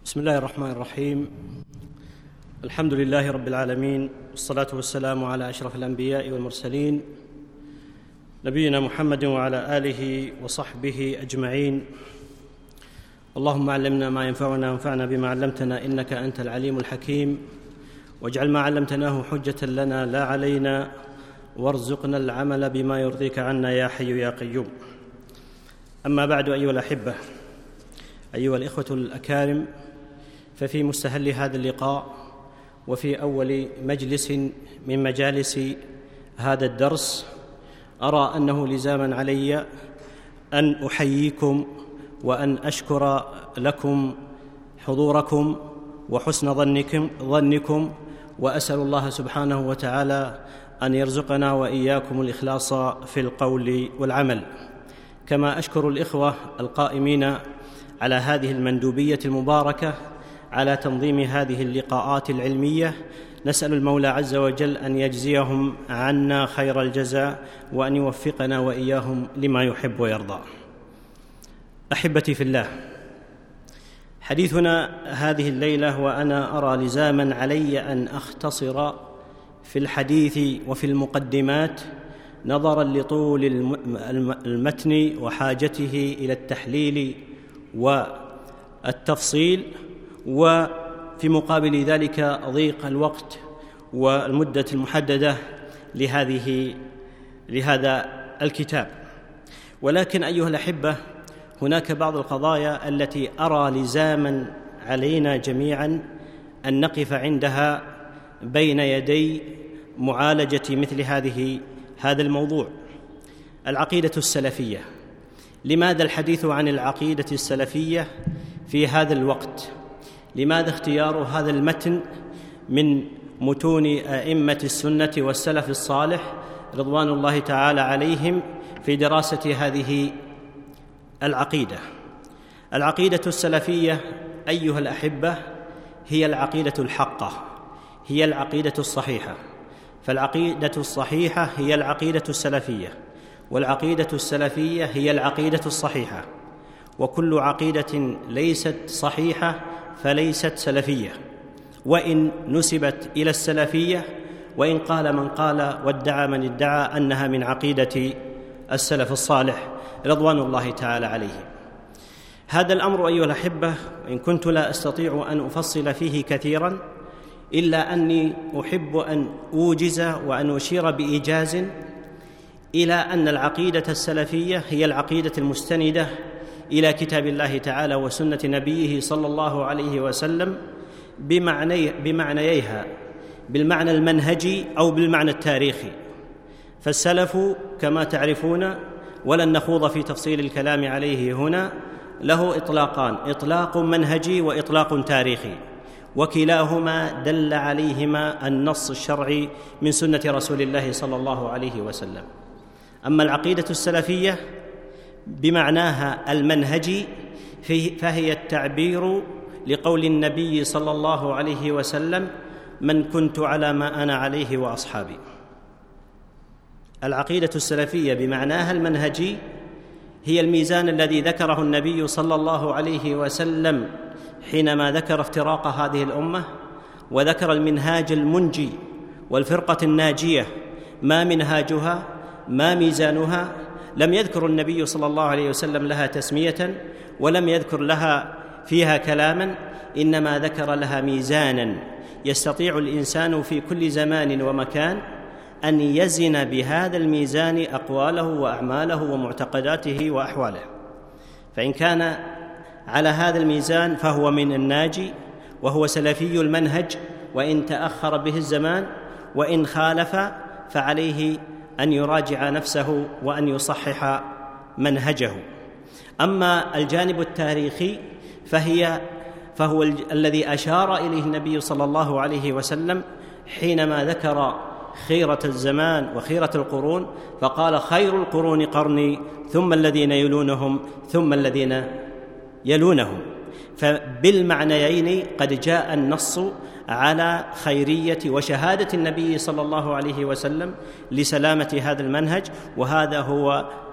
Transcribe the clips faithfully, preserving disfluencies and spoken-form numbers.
بسم الله الرحمن الرحيم. الحمد لله رب العالمين، والصلاة والسلام على أشرف الأنبياء والمرسلين نبينا محمد وعلى آله وصحبه أجمعين. اللهم علمنا ما ينفعنا وانفعنا بما علمتنا إنك أنت العليم الحكيم، واجعل ما علمتناه حجة لنا لا علينا، وارزقنا العمل بما يرضيك عنا يا حي يا قيوم. أما بعد، أيها الأحبة، أيها الإخوة الأكارم، ففي مستهل هذا اللقاء وفي أول مجلس من مجالس هذا الدرس أرى أنه لزاما علي أن أحييكم وأن أشكر لكم حضوركم وحسن ظنكم, ظنكم وأسأل الله سبحانه وتعالى أن يرزقنا وإياكم الإخلاص في القول والعمل. كما أشكر الإخوة القائمين على هذه المندوبية المباركة على تنظيم هذه اللقاءات العلمية. نسأل المولى عز وجل أن يجزيهم عنا خير الجزاء، وأن يوفقنا وإياهم لما يحب ويرضى. أحبتي في الله، حديثنا هذه الليلة وأنا أرى لزاما علي أن أختصر في الحديث وفي المقدمات نظرا لطول المتن وحاجته إلى التحليل والتفصيل، وفي مقابل ذلك ضيق الوقت والمدة المحددة لهذه لهذا الكتاب. ولكن أيها الأحبة، هناك بعض القضايا التي أرى لزاما علينا جميعا أن نقف عندها بين يدي معالجة مثل هذه هذا الموضوع. العقيدة السلفية. لماذا الحديث عن العقيدة السلفية في هذا الوقت؟ لماذا اختيار هذا المتن من متون أئمة السنة والسلف الصالح رضوان الله تعالى عليهم في دراسة هذه العقيدة؟ العقيدة السلفية أيها الأحبة هي العقيدة الحقة، هي العقيدة الصحيحة. فالعقيدة الصحيحة هي العقيدة السلفية، والعقيدة السلفية هي العقيدة الصحيحة، وكل عقيدة ليست صحيحة فليست سلفية، وإن نسبت إلى السلفية، وإن قال من قال وادعى من ادعى أنها من عقيدة السلف الصالح رضوان الله تعالى عليهم. هذا الأمر أيها الأحبة، إن كنت لا أستطيع أن أفصل فيه كثيرا، إلا أني أحب أن أوجز وأن أشير بإيجاز إلى أن العقيدة السلفية هي العقيدة المستندة إلى كتاب الله تعالى وسنة نبيه صلى الله عليه وسلم بمعني بمعنييها، بالمعنى المنهجي أو بالمعنى التاريخي. فالسلف كما تعرفون، ولن نخوض في تفصيل الكلام عليه هنا، له إطلاقان: إطلاق منهجي وإطلاق تاريخي، وكلاهما دل عليهما النص الشرعي من سنة رسول الله صلى الله عليه وسلم. أما العقيدة السلفية بمعناها المنهجي فهي التعبير لقول النبي صلى الله عليه وسلم: من كنت على ما أنا عليه وأصحابي. العقيدة السلفية بمعناها المنهجي هي الميزان الذي ذكره النبي صلى الله عليه وسلم حينما ذكر افتراق هذه الأمة، وذكر المنهاج المنجي والفرقة الناجية. ما منهاجها؟ ما ميزانها؟ لم يذكر النبي صلى الله عليه وسلم لها تسمية، ولم يذكر لها فيها كلاما، إنما ذكر لها ميزانا يستطيع الإنسان في كل زمان ومكان أن يزن بهذا الميزان أقواله وأعماله ومعتقداته وأحواله. فإن كان على هذا الميزان فهو من الناجي، وهو سلفي المنهج، وإن تأخر به الزمان، وإن خالف فعليه أن يراجع نفسه وأن يصحح منهجه. أما الجانب التاريخي فهي فهو الذي أشار إليه النبي صلى الله عليه وسلم حينما ذكر خيرة الزمان وخيرة القرون، فقال: خير القرون قرني، ثم الذين يلونهم، ثم الذين يلونهم. فبالمعنيين قد جاء النص على خيرية وشهادة النبي صلى الله عليه وسلم لسلامة هذا المنهج، وهذا هو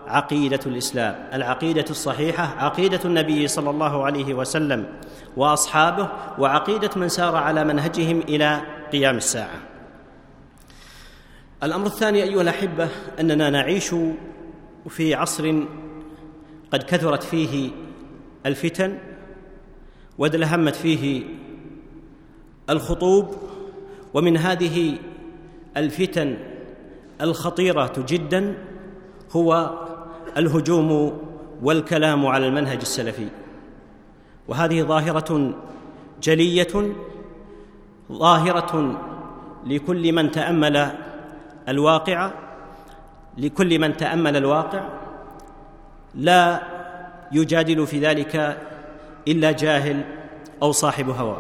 عقيدة الإسلام، العقيدة الصحيحة، عقيدة النبي صلى الله عليه وسلم وأصحابه، وعقيدة من سار على منهجهم إلى قيام الساعة. الأمر الثاني أيها الأحبة أننا نعيش في عصر قد كثرت فيه الفتن وازدهمت فيه الخطوب، ومن هذه الفتن الخطيرة جدا هو الهجوم والكلام على المنهج السلفي، وهذه ظاهرة جلية ظاهرة لكل من تأمل الواقع لكل من تأمل الواقع لا يجادل في ذلك إلا جاهل أو صاحب هوى.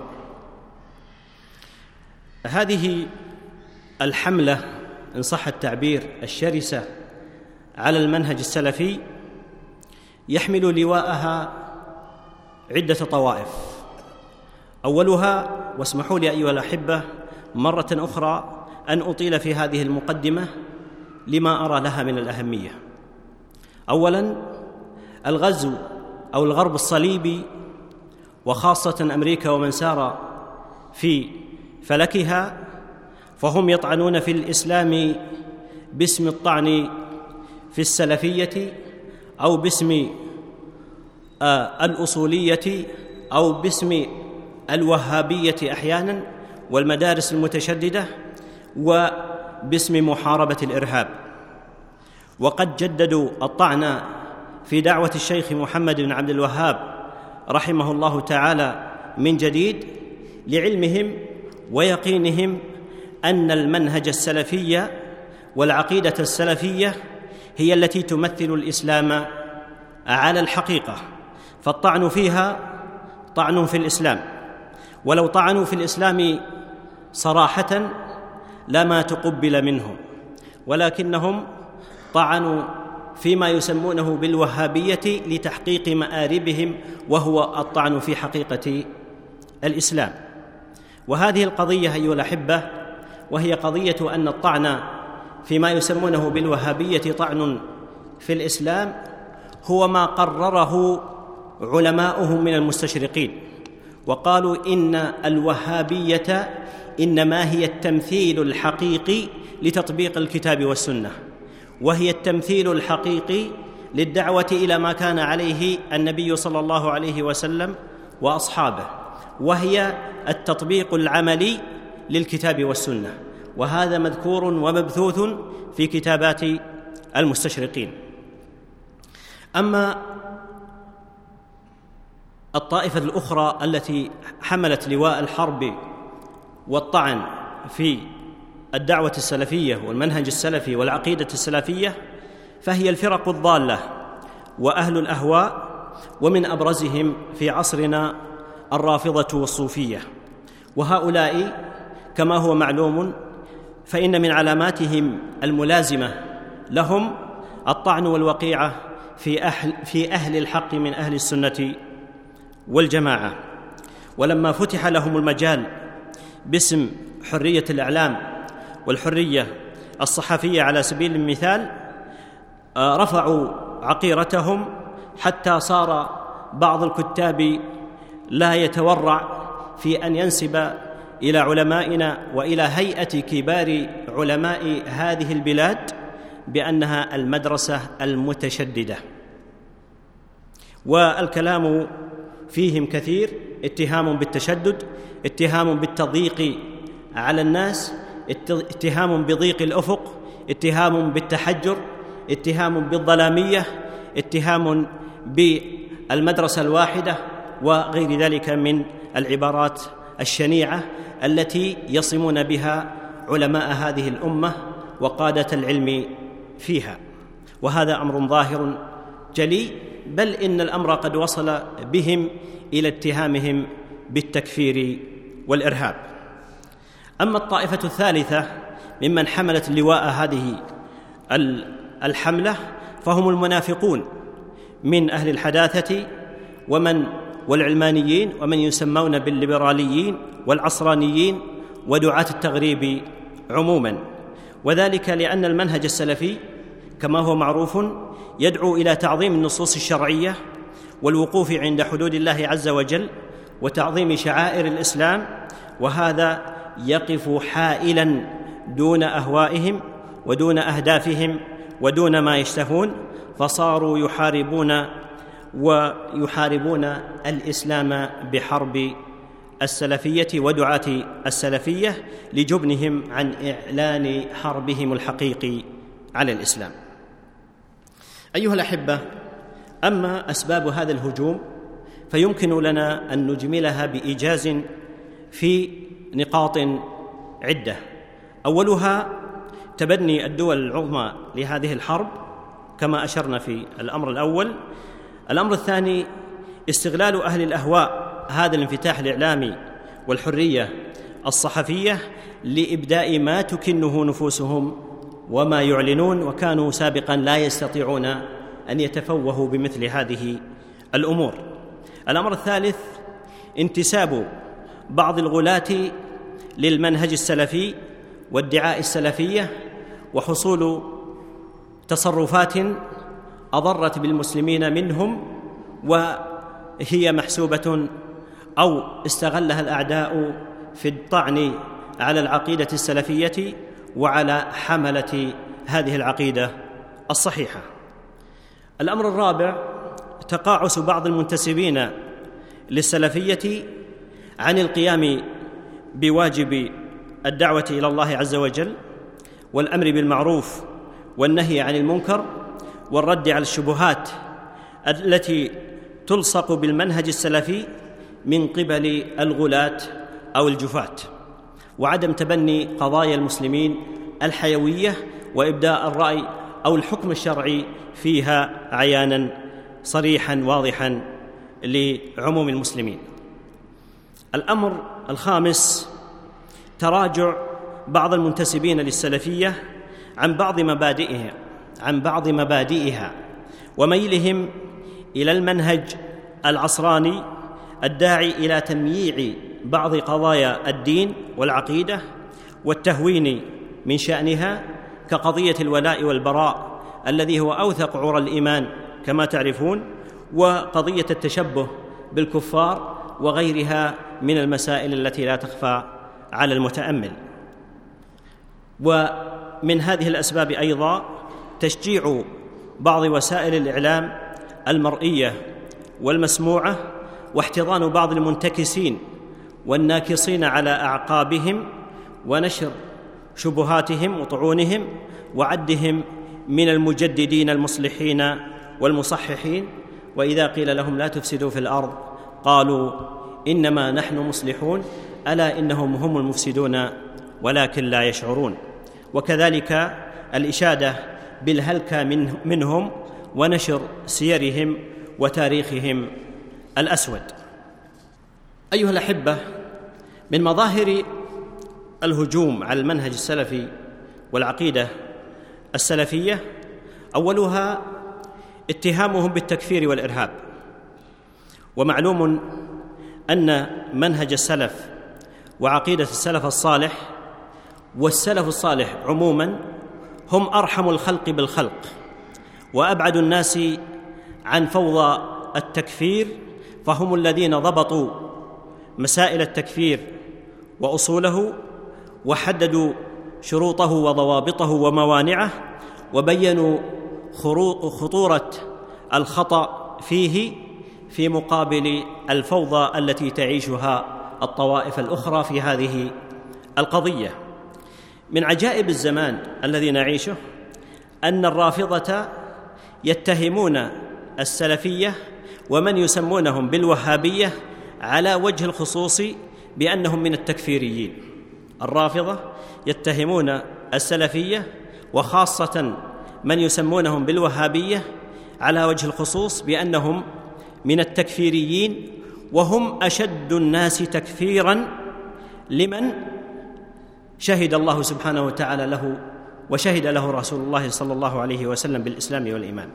هذه الحملة إن صح التعبير الشرسة على المنهج السلفي يحمل لواءها عدة طوائف. أولها، واسمحوا لي أيها الأحبة مرة أخرى أن أطيل في هذه المقدمة لما أرى لها من الأهمية. أولاً، الغزو أو الغرب الصليبي، وخاصة أمريكا ومن سار في فلكها، فهم يطعنون في الإسلام باسم الطعن في السلفية أو باسم آه الأصولية أو باسم الوهابية أحياناً والمدارس المتشددة وباسم محاربة الإرهاب. وقد جددوا الطعن في دعوة الشيخ محمد بن عبد الوهاب رحمه الله تعالى من جديد، لعلمهم ويقينهم أن المنهج السلفي والعقيدة السلفية هي التي تمثل الإسلام على الحقيقة، فالطعن فيها طعن في الإسلام، ولو طعنوا في الإسلام صراحة لما تقبل منهم، ولكنهم طعنوا فيما يسمونه بالوهابية لتحقيق مآربهم، وهو الطعن في حقيقة الإسلام. وهذه القضية أيها الأحبة وهي قضية أن الطعن فيما يسمونه بالوهابية طعن في الإسلام هو ما قرره علماؤهم من المستشرقين، وقالوا إن الوهابية إنما هي التمثيل الحقيقي لتطبيق الكتاب والسنة، وهي التمثيل الحقيقي للدعوة إلى ما كان عليه النبي صلى الله عليه وسلم وأصحابه، وهي التطبيق العملي للكتاب والسنة، وهذا مذكور ومبثوث في كتابات المستشرقين. أما الطائفة الأخرى التي حملت لواء الحرب والطعن في الدعوة السلفية والمنهج السلفي والعقيدة السلفية فهي الفرق الضالة وأهل الأهواء، ومن أبرزهم في عصرنا الرافضة والصوفية. وهؤلاء كما هو معلوم فإن من علاماتهم الملازمة لهم الطعن والوقيعة في أهل, في أهل الحق من أهل السنة والجماعة. ولما فتح لهم المجال باسم حرية الإعلام والحرية الصحفية على سبيل المثال، رفعوا عقيرتهم حتى صار بعض الكتاب لا يتورع في أن ينسب إلى علمائنا وإلى هيئة كبار علماء هذه البلاد بأنها المدرسة المتشددة. والكلام فيهم كثير، اتهام بالتشدد، اتهام بالتضييق على الناس، اتهام بضيق الأفق، اتهام بالتحجر، اتهام بالظلامية، اتهام بالمدرسة الواحدة، وغير ذلك من العبارات الشنيعة التي يصمون بها علماء هذه الأمة وقادة العلم فيها. وهذا أمر ظاهر جلي، بل إن الأمر قد وصل بهم إلى اتهامهم بالتكفير والإرهاب. أما الطائفة الثالثة ممن حملت لواء هذه الحملة فهم المنافقون من أهل الحداثة ومن والعلمانيين ومن يسمون بالليبراليين والعصرانيين ودعاة التغريب عموما، وذلك لأن المنهج السلفي كما هو معروف يدعو إلى تعظيم النصوص الشرعية والوقوف عند حدود الله عز وجل وتعظيم شعائر الإسلام، وهذا يقف حائلاً دون أهوائهم ودون أهدافهم ودون ما يشتهون، فصاروا يحاربون ويحاربون الإسلام بحرب السلفية ودعاة السلفية لجبنهم عن إعلان حربهم الحقيقي على الإسلام. أيها الأحبة، أما أسباب هذا الهجوم فيمكن لنا أن نجملها بإيجاز في نقاط عدة. أولها تبني الدول العظمى لهذه الحرب كما أشرنا في الأمر الأول. الأمر الثاني استغلال أهل الأهواء هذا الانفتاح الإعلامي والحرية الصحفية لإبداء ما تكنه نفوسهم وما يعلنون، وكانوا سابقا لا يستطيعون أن يتفوهوا بمثل هذه الأمور. الأمر الثالث انتساب بعض الغلاة للمنهج السلفي وادعاء السلفية وحصول تصرفات أضرت بالمسلمين منهم وهي محسوبة أو استغلها الأعداء في الطعن على العقيدة السلفية وعلى حملة هذه العقيدة الصحيحة. الأمر الرابع تقاعس بعض المنتسبين للسلفية عن القيام بواجب الدعوة إلى الله عز وجل والأمر بالمعروف والنهي عن المنكر والرد على الشبهات التي تلصق بالمنهج السلفي من قبل الغلاة أو الجفاة، وعدم تبني قضايا المسلمين الحيوية وإبداء الرأي أو الحكم الشرعي فيها عيانا صريحا واضحا لعموم المسلمين. الأمر الخامس تراجع بعض المنتسبين للسلفية عن بعض مبادئها عن بعض مبادئها وميلهم إلى المنهج العصراني الداعي إلى تمييع بعض قضايا الدين والعقيدة والتهوين من شأنها، كقضية الولاء والبراء الذي هو أوثق عرى الإيمان كما تعرفون، وقضية التشبه بالكفار وغيرها من المسائل التي لا تخفى على المتأمل. ومن هذه الأسباب أيضا تشجيع بعض وسائل الإعلام المرئية والمسموعة واحتضان بعض المنتكسين والناكصين على أعقابهم ونشر شبهاتهم وطعونهم وعدهم من المجددين المصلحين والمصححين، وإذا قيل لهم لا تفسدوا في الأرض قالوا إنما نحن مصلحون ألا إنهم هم المفسدون ولكن لا يشعرون. وكذلك الإشادة بالهلكة منهم ونشر سيرهم وتاريخهم الأسود. أيها الأحبة، من مظاهر الهجوم على المنهج السلفي والعقيدة السلفية أولها اتهامهم بالتكفير والإرهاب. ومعلوم أن منهج السلف وعقيدة السلف الصالح والسلف الصالح عموماً هم أرحم الخلق بالخلق وأبعد الناس عن فوضى التكفير، فهم الذين ضبطوا مسائل التكفير وأصوله وحددوا شروطه وضوابطه وموانعه وبينوا خطورة الخطأ فيه في مقابل الفوضى التي تعيشها الطوائف الأخرى في هذه القضية. من عجائب الزمان الذي نعيشه أن الرافضة يتهمون السلفية ومن يسمونهم بالوهابية على وجه الخصوص بأنهم من التكفيريين. الرافضة يتهمون السلفية وخاصة من يسمونهم بالوهابية على وجه الخصوص بأنهم من التكفيريين، وهم أشد الناس تكفيراً لمن شهد الله سبحانه وتعالى له وشهد له رسول الله صلى الله عليه وسلم بالإسلام والإيمان.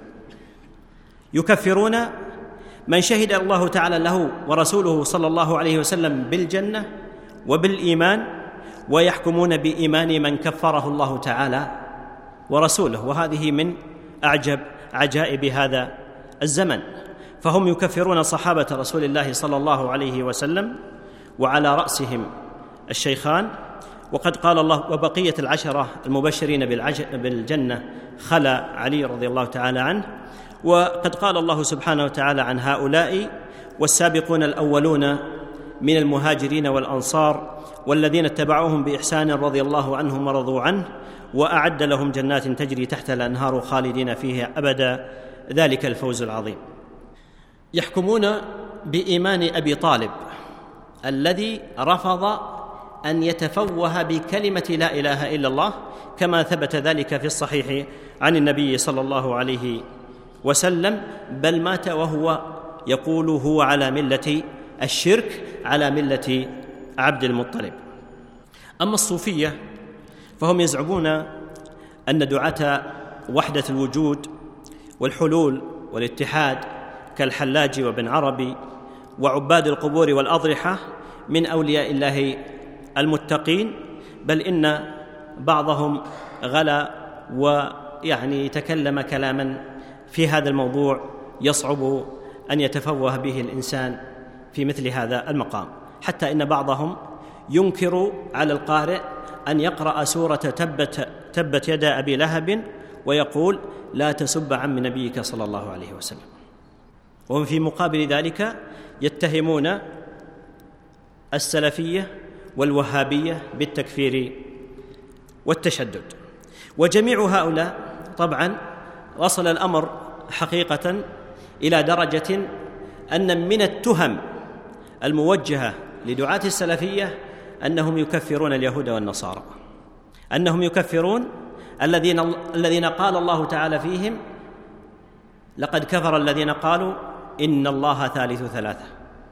يكفرون من شهد الله تعالى له ورسوله صلى الله عليه وسلم بالجنة وبالإيمان، ويحكمون بإيمان من كفره الله تعالى ورسوله، وهذه من أعجب عجائب هذا الزمن، فهم يكفرون صحابة رسول الله صلى الله عليه وسلم وعلى رأسهم الشيخان، وقد قال الله: وبقية العشرة المبشرين بالجنة خلا علي رضي الله تعالى عنه. وقد قال الله سبحانه وتعالى عن هؤلاء: والسابقون الأولون من المهاجرين والأنصار والذين اتبعوهم بإحسان رضي الله عنهم ورضوا عنه وأعد لهم جنات تجري تحتها الأنهار خالدين فيها أبدا ذلك الفوز العظيم. يحكمون بإيمان أبي طالب الذي رفض أن يتفوه بكلمة لا إله إلا الله، كما ثبت ذلك في الصحيح عن النبي صلى الله عليه وسلم، بل مات وهو يقول هو على ملة الشرك، على ملة عبد المطلب. أما الصوفية فهم يزعمون أن دعاة وحدة الوجود والحلول والاتحاد كالحلاج وابن عربي وعباد القبور والأضرحة من أولياء الله المتقين، بل إن بعضهم غلا ويعني تكلم كلاما في هذا الموضوع يصعب أن يتفوه به الإنسان في مثل هذا المقام، حتى إن بعضهم ينكر على القارئ أن يقرأ سورة تبت, تبت يدا أبي لهب ويقول: لا تسب عم نبيك صلى الله عليه وسلم. وهم في مقابل ذلك يتهمون السلفية والوهابية بالتكفير والتشدد. وجميع هؤلاء طبعا وصل الأمر حقيقة إلى درجة أن من التهم الموجهة لدعاة السلفية أنهم يكفرون اليهود والنصارى، أنهم يكفرون الذين الذين قال الله تعالى فيهم: لقد كفر الذين قالوا إن الله ثالث ثلاثة،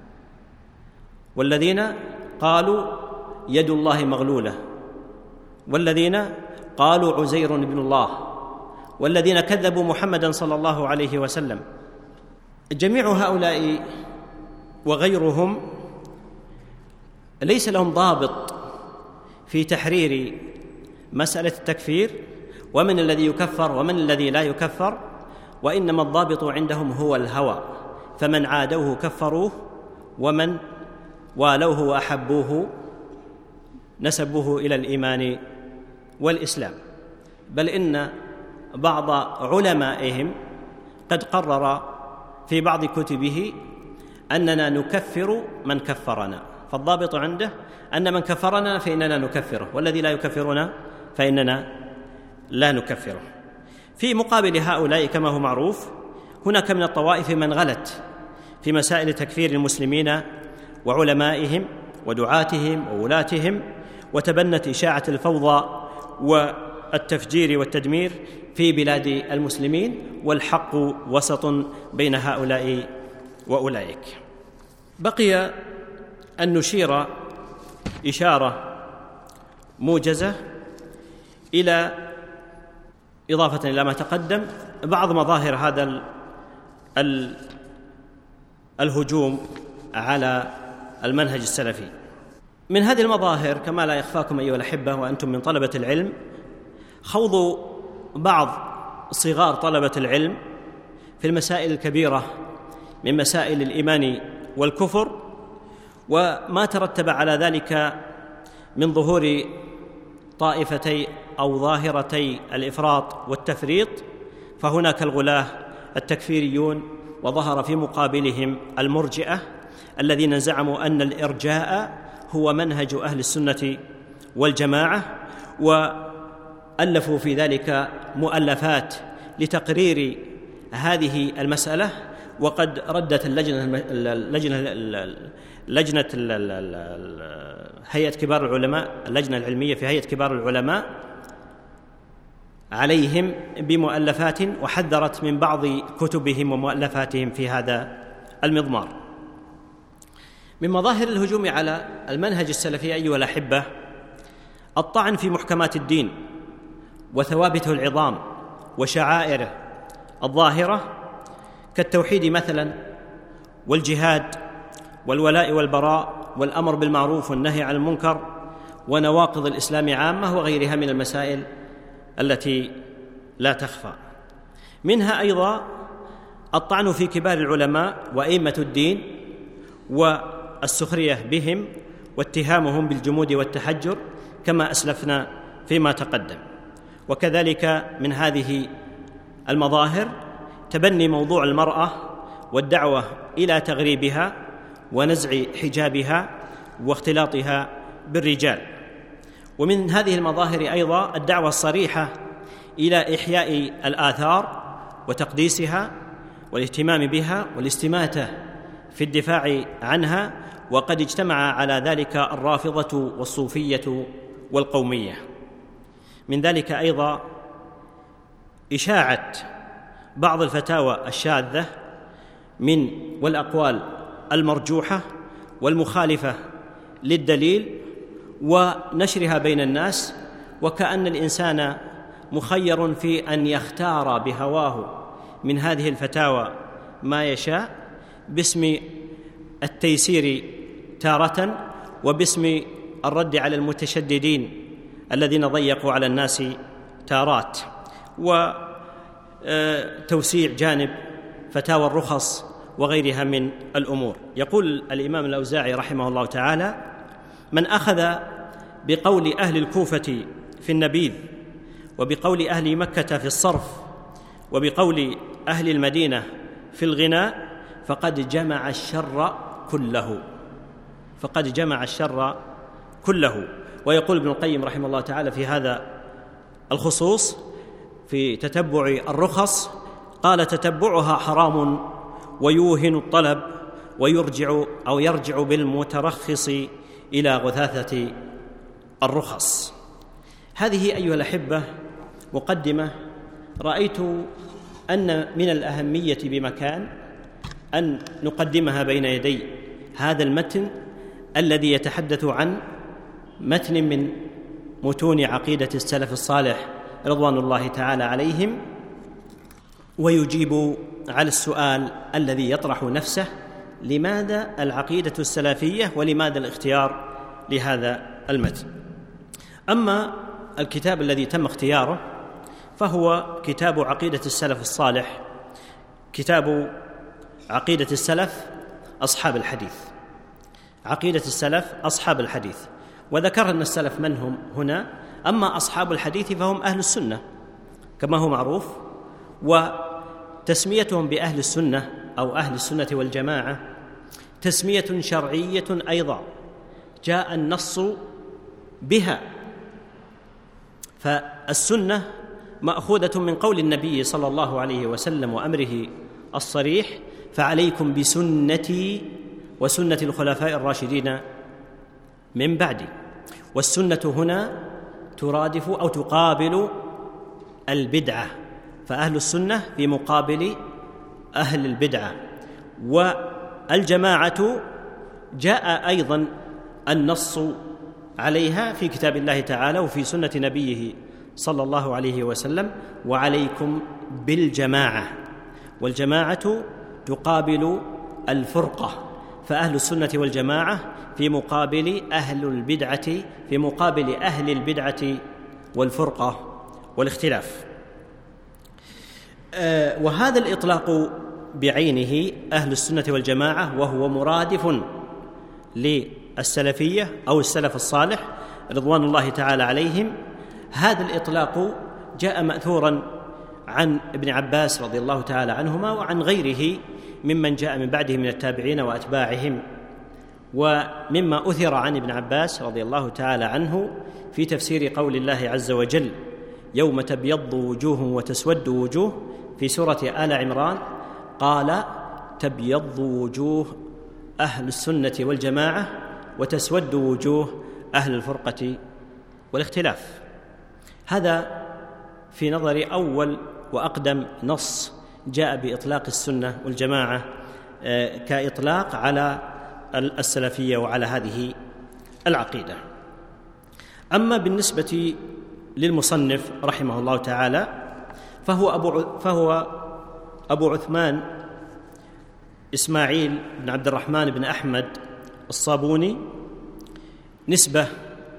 والذين قالوا يد الله مغلولة، والذين قالوا عزير ابن الله، والذين كذبوا محمدا صلى الله عليه وسلم. جميع هؤلاء وغيرهم ليس لهم ضابط في تحرير مسألة التكفير ومن الذي يكفر ومن الذي لا يكفر، وإنما الضابط عندهم هو الهوى، فمن عادوه كفروه ومن والوه وأحبوه نسبوه إلى الإيمان والإسلام. بل إن بعض علمائهم قد قرر في بعض كتبه أننا نكفر من كفرنا، فالضابط عنده أن من كفرنا فإننا نكفره، والذي لا يكفرنا فإننا لا نكفره. في مقابل هؤلاء كما هو معروف هناك من الطوائف من غلت في مسائل تكفير المسلمين وعلمائهم ودعاتهم وولاتهم، وتبنت إشاعة الفوضى والتفجير والتدمير في بلاد المسلمين، والحق وسط بين هؤلاء وأولئك. بقي أن نشير إشارة موجزة إلى إضافة إلى ما تقدم بعض مظاهر هذا الهجوم على المنهج السلفي. من هذه المظاهر كما لا يخفاكم أيها الأحبة وأنتم من طلبة العلم خوض بعض صغار طلبة العلم في المسائل الكبيرة من مسائل الإيمان والكفر، وما ترتب على ذلك من ظهور طائفتي أو ظاهرتي الإفراط والتفريط، فهناك الغلاة التكفيريون، وظهر في مقابلهم المرجئة الذين زعموا أن الإرجاء هو منهج أهل السنة والجماعة، وألفوا في ذلك مؤلفات لتقرير هذه المسألة. وقد ردت اللجنة اللجنة لجنة هيئة كبار العلماء اللجنة العلمية في هيئة كبار العلماء عليهم بمؤلفات، وحذرت من بعض كتبهم ومؤلفاتهم في هذا المضمار. من مظاهر الهجوم على المنهج السلفي أيها الأحبة الطعن في محكمات الدين وثوابته العظام وشعائره الظاهرة كالتوحيد مثلا، والجهاد والولاء والبراء والأمر بالمعروف والنهي عن المنكر ونواقض الإسلام عامة وغيرها من المسائل التي لا تخفى. منها أيضا الطعن في كبار العلماء وأئمة الدين والسخرية بهم واتهامهم بالجمود والتحجر كما أسلفنا فيما تقدم. وكذلك من هذه المظاهر تبني موضوع المرأة والدعوة إلى تغريبها ونزع حجابها واختلاطها بالرجال. ومن هذه المظاهر أيضا الدعوة الصريحة إلى إحياء الآثار وتقديسها والاهتمام بها والاستماتة في الدفاع عنها، وقد اجتمع على ذلك الرافضة والصوفية والقومية. من ذلك أيضا إشاعة بعض الفتاوى الشاذة من والأقوال المرجوحة والمخالفة للدليل ونشرها بين الناس، وكأن الإنسان مخير في أن يختار بهواه من هذه الفتاوى ما يشاء باسم التيسير تارة وباسم الرد على المتشددين الذين ضيقوا على الناس تارات، وتوسيع جانب فتاوى الرخص وغيرها من الأمور. يقول الإمام الأوزاعي رحمه الله تعالى: من أخذ بقول أهل الكوفة في النبيذ، وبقول أهل مكة في الصرف، وبقول أهل المدينة في الغناء، فقد جمع الشر كله فقد جمع الشر كله. ويقول ابن القيم رحمه الله تعالى في هذا الخصوص في تتبع الرخص، قال: تتبعها حرام ويوهن الطلب ويرجع أو يرجع بالمترخص إلى غثاثة الرخص. هذه أيها الأحبة مقدمة رأيت أن من الأهمية بمكان أن نقدمها بين يدي هذا المتن الذي يتحدث عن متن من متون عقيدة السلف الصالح رضوان الله تعالى عليهم، ويجيب على السؤال الذي يطرح نفسه: لماذا العقيدة السلفية ولماذا الاختيار لهذا المتن؟ أما الكتاب الذي تم اختياره فهو كتاب عقيدة السلف الصالح، كتاب عقيدة السلف أصحاب الحديث، عقيدة السلف أصحاب الحديث. وذكر أن السلف من هم هنا، أما أصحاب الحديث فهم أهل السنة كما هو معروف، وتسميتهم بأهل السنة أو أهل السنة والجماعة تسمية شرعية أيضا جاء النص بها. فالسنة مأخوذة من قول النبي صلى الله عليه وسلم وأمره الصريح: فعليكم بسنتي وسنة الخلفاء الراشدين من بعدي. والسنة هنا ترادف أو تقابل البدعة، فأهل السنة في مقابل أهل البدعة. والجماعة جاء أيضا النص عليها في كتاب الله تعالى وفي سنة نبيه صلى الله عليه وسلم: وعليكم بالجماعة. والجماعة تقابل الفرقة، فأهل السنة والجماعة في مقابل أهل البدعة في مقابل أهل البدعة والفرقة والاختلاف. آه وهذا الإطلاق بعينه أهل السنة والجماعة وهو مرادف للسلفية أو السلف الصالح رضوان الله تعالى عليهم. هذا الإطلاق جاء مأثورا عن ابن عباس رضي الله تعالى عنهما وعن غيره ممن جاء من بعده من التابعين وأتباعهم. ومما أثر عن ابن عباس رضي الله تعالى عنه في تفسير قول الله عز وجل: يوم تبيض وجوه وتسود وجوه، في سورة آل عمران قال: تبيض وجوه أهل السنة والجماعة وتسود وجوه أهل الفرقة والاختلاف. هذا في نظري أول وأقدم نص جاء بإطلاق السنة والجماعة كإطلاق على السلفية وعلى هذه العقيدة. أما بالنسبة للمصنف رحمه الله تعالى فهو أبو, فهو أبو عثمان إسماعيل بن عبد الرحمن بن أحمد الصابوني، نسبة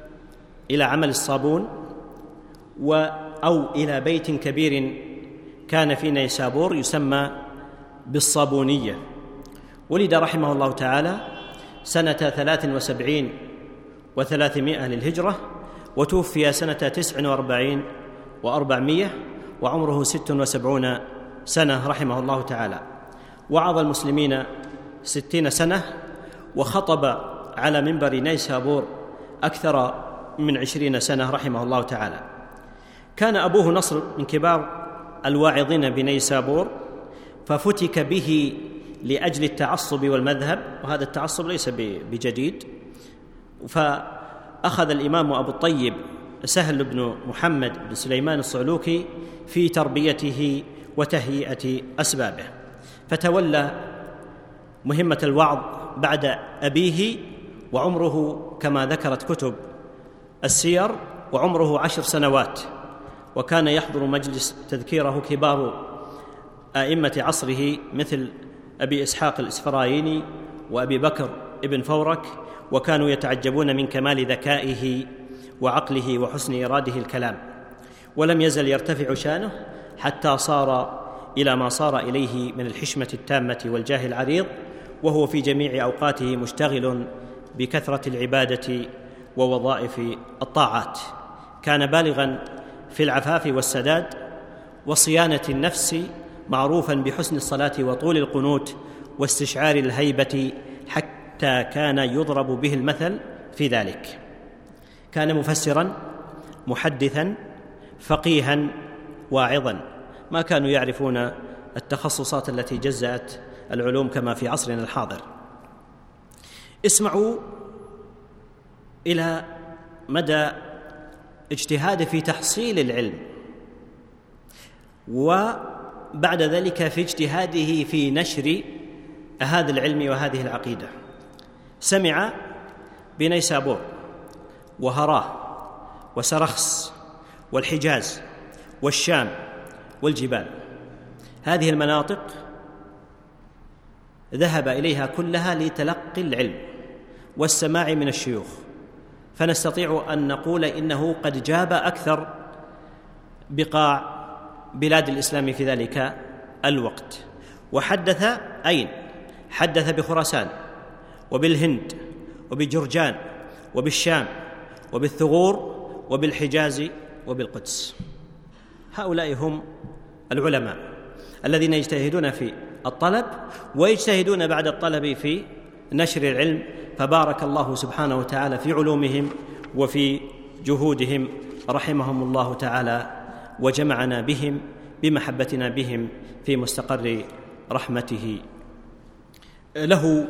إلى عمل الصابون و أو إلى بيت كبير كان في نيسابور يسمى بالصابونية. ولد رحمه الله تعالى سنة ثلاث وسبعين وثلاثمائة للهجرة، وتوفي سنة تسع وأربعين وأربعمائة، وعمره ست وسبعون سنة رحمه الله تعالى. وعظ المسلمين ستين سنة، وخطب على منبر نيسابور أكثر من عشرين سنة رحمه الله تعالى. كان أبوه نصر من كبار الواعظين بنيسابور، ففتك به لأجل التعصب والمذهب، وهذا التعصب ليس بجديد. فأخذ الإمام أبو الطيب سهل بن محمد بن سليمان الصعلوكي في تربيته وتهيئة أسبابه، فتولى مهمة الوعظ بعد أبيه، وعمره كما ذكرت كتب السير وعمره عشر سنوات. وكان يحضر مجلس تذكيره كبار أئمة عصره مثل أبي إسحاق الإسفرايني وأبي بكر ابن فورك، وكانوا يتعجبون من كمال ذكائه وعقله وحسن إراده الكلام. ولم يزل يرتفع شانه حتى صار إلى ما صار إليه من الحشمة التامة والجاه العريض، وهو في جميع أوقاته مشتغل بكثرة العبادة ووظائف الطاعات. كان بالغاً في العفاف والسداد وصيانة النفس، معروفاً بحسن الصلاة وطول القنوت واستشعار الهيبة، حتى كان يضرب به المثل في ذلك. كان مفسراً محدثاً فقيهاً واعظاً، ما كانوا يعرفون التخصصات التي جزأت العلوم كما في عصرنا الحاضر. اسمعوا إلى مدى اجتهاده في تحصيل العلم، وبعد ذلك في اجتهاده في نشر هذا العلم وهذه العقيدة. سمع بنيسابور وهراه وسرخس والحجاز والشام والجبال، هذه المناطق ذهب إليها كلها لتلقي العلم والسماع من الشيوخ، فنستطيع أن نقول إنه قد جاب أكثر بقاع بلاد الإسلام في ذلك الوقت. وحدث أين؟ حدث بخراسان وبالهند وبجرجان وبالشام وبالثغور وبالحجاز وبالقدس. هؤلاء هم العلماء الذين يجتهدون في الطلب ويجتهدون بعد الطلب في نشر العلم، فبارك الله سبحانه وتعالى في علومهم وفي جهودهم رحمهم الله تعالى، وجمعنا بهم بمحبتنا بهم في مستقر رحمته. له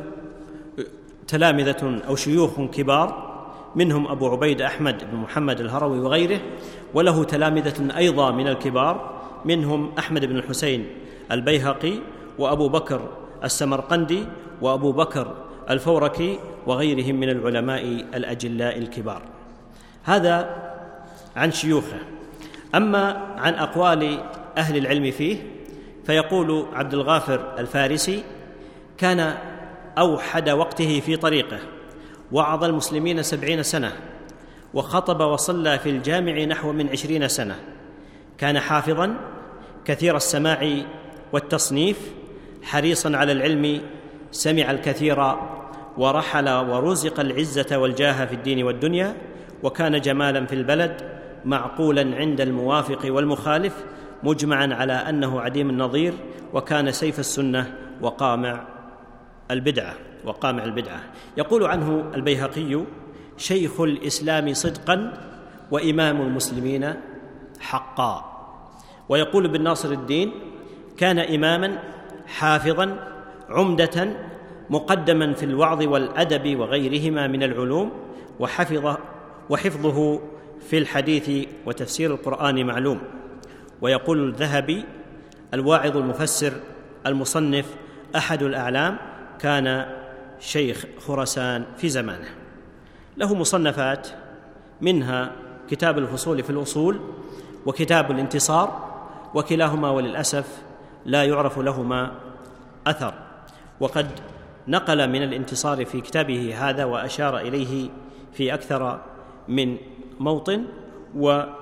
تلامذة أو شيوخ كبار، منهم أبو عبيد أحمد بن محمد الهروي وغيره، وله تلامذة أيضا من الكبار، منهم أحمد بن الحسين البيهقي وأبو بكر السمرقندي وأبو بكر الفوركي وغيرهم من العلماء الأجلاء الكبار. هذا عن شيوخه. أما عن أقوال أهل العلم فيه، فيقول عبد الغافر الفارسي: كان أوحد وقته في طريقه، وعظ المسلمين سبعين سنة، وخطب وصلى في الجامع نحو من عشرين سنة. كان حافظاً كثير السماع والتصنيف، حريصاً على العلم، سمع الكثير ورحل ورزق العزة والجاه في الدين والدنيا، وكان جمالاً في البلد، معقولاً عند الموافق والمخالف، مجمعاً على أنه عديم النظير، وكان سيف السنة وقامع البدعة وقامع البدعة. يقول عنه البيهقي: شيخ الإسلام صدقاً وإمام المسلمين حقاً. ويقول ابن ناصر الدين: كان إماماً حافظاً عمدة مقدماً في الوعظ والأدب وغيرهما من العلوم، وحفظ وحفظه في الحديث وتفسير القرآن معلوم. ويقول الذهبي: الواعظ المفسر المصنف أحد الأعلام، كان شيخ خراسان في زمانه. له مصنفات، منها كتاب الفصول في الأصول وكتاب الانتصار، وكلاهما وللأسف لا يعرف لهما أثر. وقد نقل من الانتصار في كتابه هذا وأشار إليه في أكثر من موطن،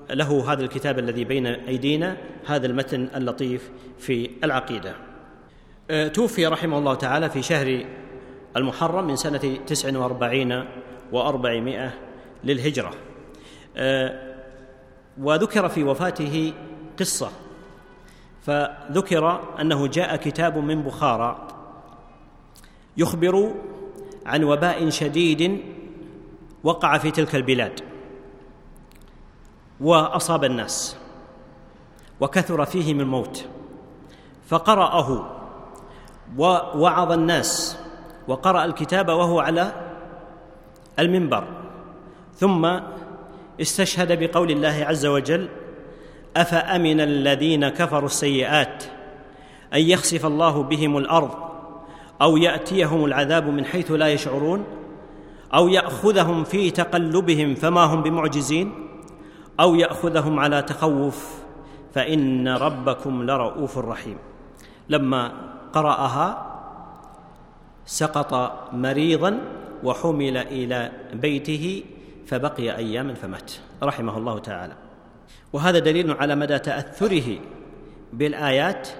له هذا الكتاب الذي بين أيدينا، هذا المتن اللطيف في العقيدة. توفي رحمه الله تعالى في شهر المحرم من سنة تسع وأربعين وأربعمائة للهجرة. وذكر في وفاته قصة، فذكر أنه جاء كتاب من بخارى يخبر عن وباء شديد وقع في تلك البلاد وأصاب الناس وكثر فيهم الموت، فقرأه ووعظ الناس وقرأ الكتاب وهو على المنبر، ثم استشهد بقول الله عز وجل: أفأمن الذين كفروا السيئات أن يخسف الله بهم الأرض أو يأتيهم العذاب من حيث لا يشعرون أو يأخذهم في تقلبهم فما هم بمعجزين أو يأخذهم على تخوف فإن ربكم لرؤوف رحيم. لما قرأها سقط مريضا وحمل إلى بيته فبقي أياما فمات رحمه الله تعالى. وهذا دليل على مدى تأثره بالآيات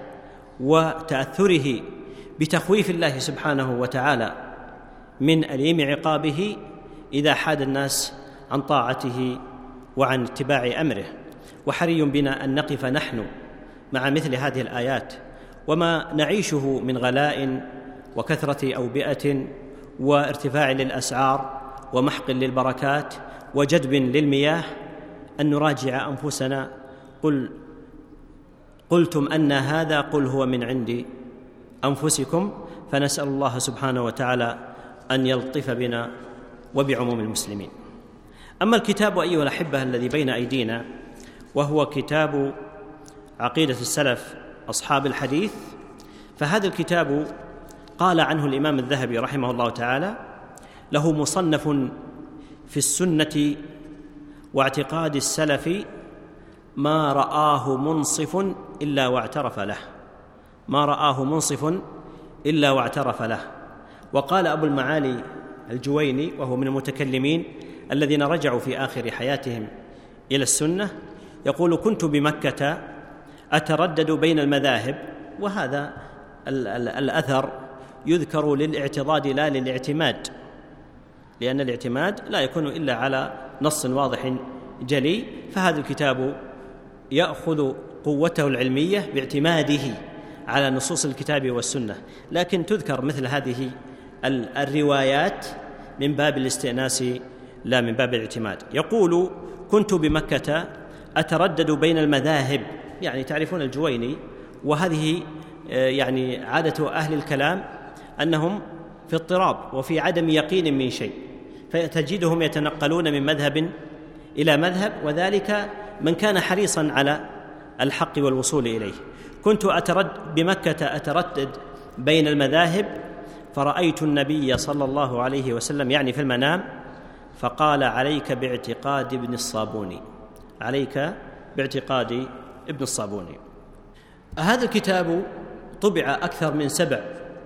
وتأثره بتخويف الله سبحانه وتعالى من أليم عقابه إذا حاد الناس عن طاعته وعن اتباع أمره. وحري بنا أن نقف نحن مع مثل هذه الآيات وما نعيشه من غلاء وكثرة أوبئة وارتفاع للأسعار ومحق للبركات وجدب للمياه، أن نراجع أنفسنا. قل قلتم أن هذا، قل هو من عند أنفسكم. فنسأل الله سبحانه وتعالى أن يلطف بنا وبعموم المسلمين. أما الكتاب أيها الأحبة الذي بين أيدينا، وهو كتاب عقيدة السلف أصحاب الحديث، فهذا الكتاب قال عنه الإمام الذهبي رحمه الله تعالى: له مصنف في السنة واعتقاد السلف ما رآه منصف إلا واعترف له، ما رآه منصف إلا واعترف له. وقال أبو المعالي الجويني، وهو من المتكلمين الذين رجعوا في آخر حياتهم إلى السنة، يقول: كنت بمكة أتردد بين المذاهب. وهذا الأثر يذكر للاعتضاد لا للاعتماد، لأن الاعتماد لا يكون إلا على نص واضح جلي، فهذا الكتاب يأخذ قوته العلمية باعتماده على نصوص الكتاب والسنة، لكن تذكر مثل هذه الروايات من باب الاستئناس لا من باب الاعتماد. يقول: كنت بمكة أتردد بين المذاهب، يعني تعرفون الجويني، وهذه يعني عادة أهل الكلام أنهم في اضطراب وفي عدم يقين من شيء، فتجدهم يتنقلون من مذهب إلى مذهب، وذلك من كان حريصا على الحق والوصول إليه. كنت أترد بمكة أتردد بين المذاهب فرأيت النبي صلى الله عليه وسلم يعني في المنام فقال: عليك باعتقاد ابن الصابوني، عليك باعتقاد ابن الصابوني. هذا الكتاب طبع أكثر من سبع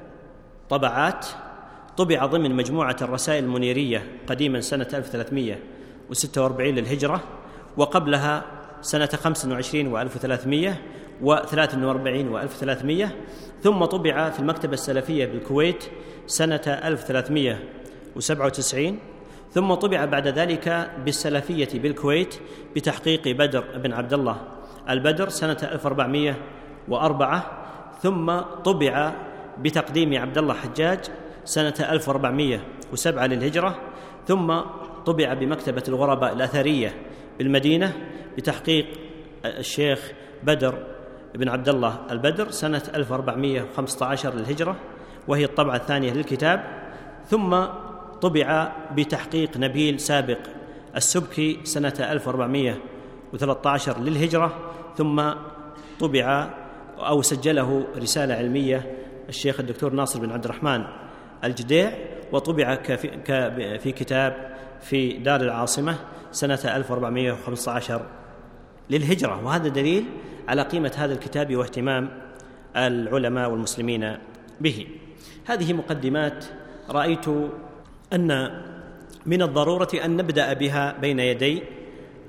طبعات، طبع ضمن مجموعة الرسائل المنيرية قديما سنة ألف وثلاثمائة وستة وأربعين للهجرة، وقبلها سنة خمس وعشرين وألف وثلاثمائة وثلاث وأربعين وألف وثلاثمائة، ثم طبع في المكتبة السلفية بالكويت سنة ألف وثلاثمائة وسبعة وتسعين، ثم طبع بعد ذلك بالسلفية بالكويت بتحقيق بدر بن عبد الله البدر سنة ألف وأربعمائة وأربعة، ثم طبع بتقديم عبد الله حجاج سنة ألف وأربعمائة وسبعة للهجرة، ثم طبع بمكتبة الغرباء الأثرية بالمدينة بتحقيق الشيخ بدر بن عبد الله البدر سنة ألف وأربعمائة وخمسة عشر للهجرة، وهي الطبعة الثانية للكتاب، ثم طبع بتحقيق نبيل سابق السبكي سنة ألف وأربعمائة وثلاثة عشر للهجرة، ثم طبع أو سجله رسالة علمية الشيخ الدكتور ناصر بن عبد الرحمن الجديع، وطبع في كتاب في دار العاصمة سنة ألف وأربعمائة وخمسة عشر للهجرة. وهذا دليل على قيمة هذا الكتاب واهتمام العلماء والمسلمين به. هذه مقدمات رأيت أن من الضرورة أن نبدأ بها بين يدي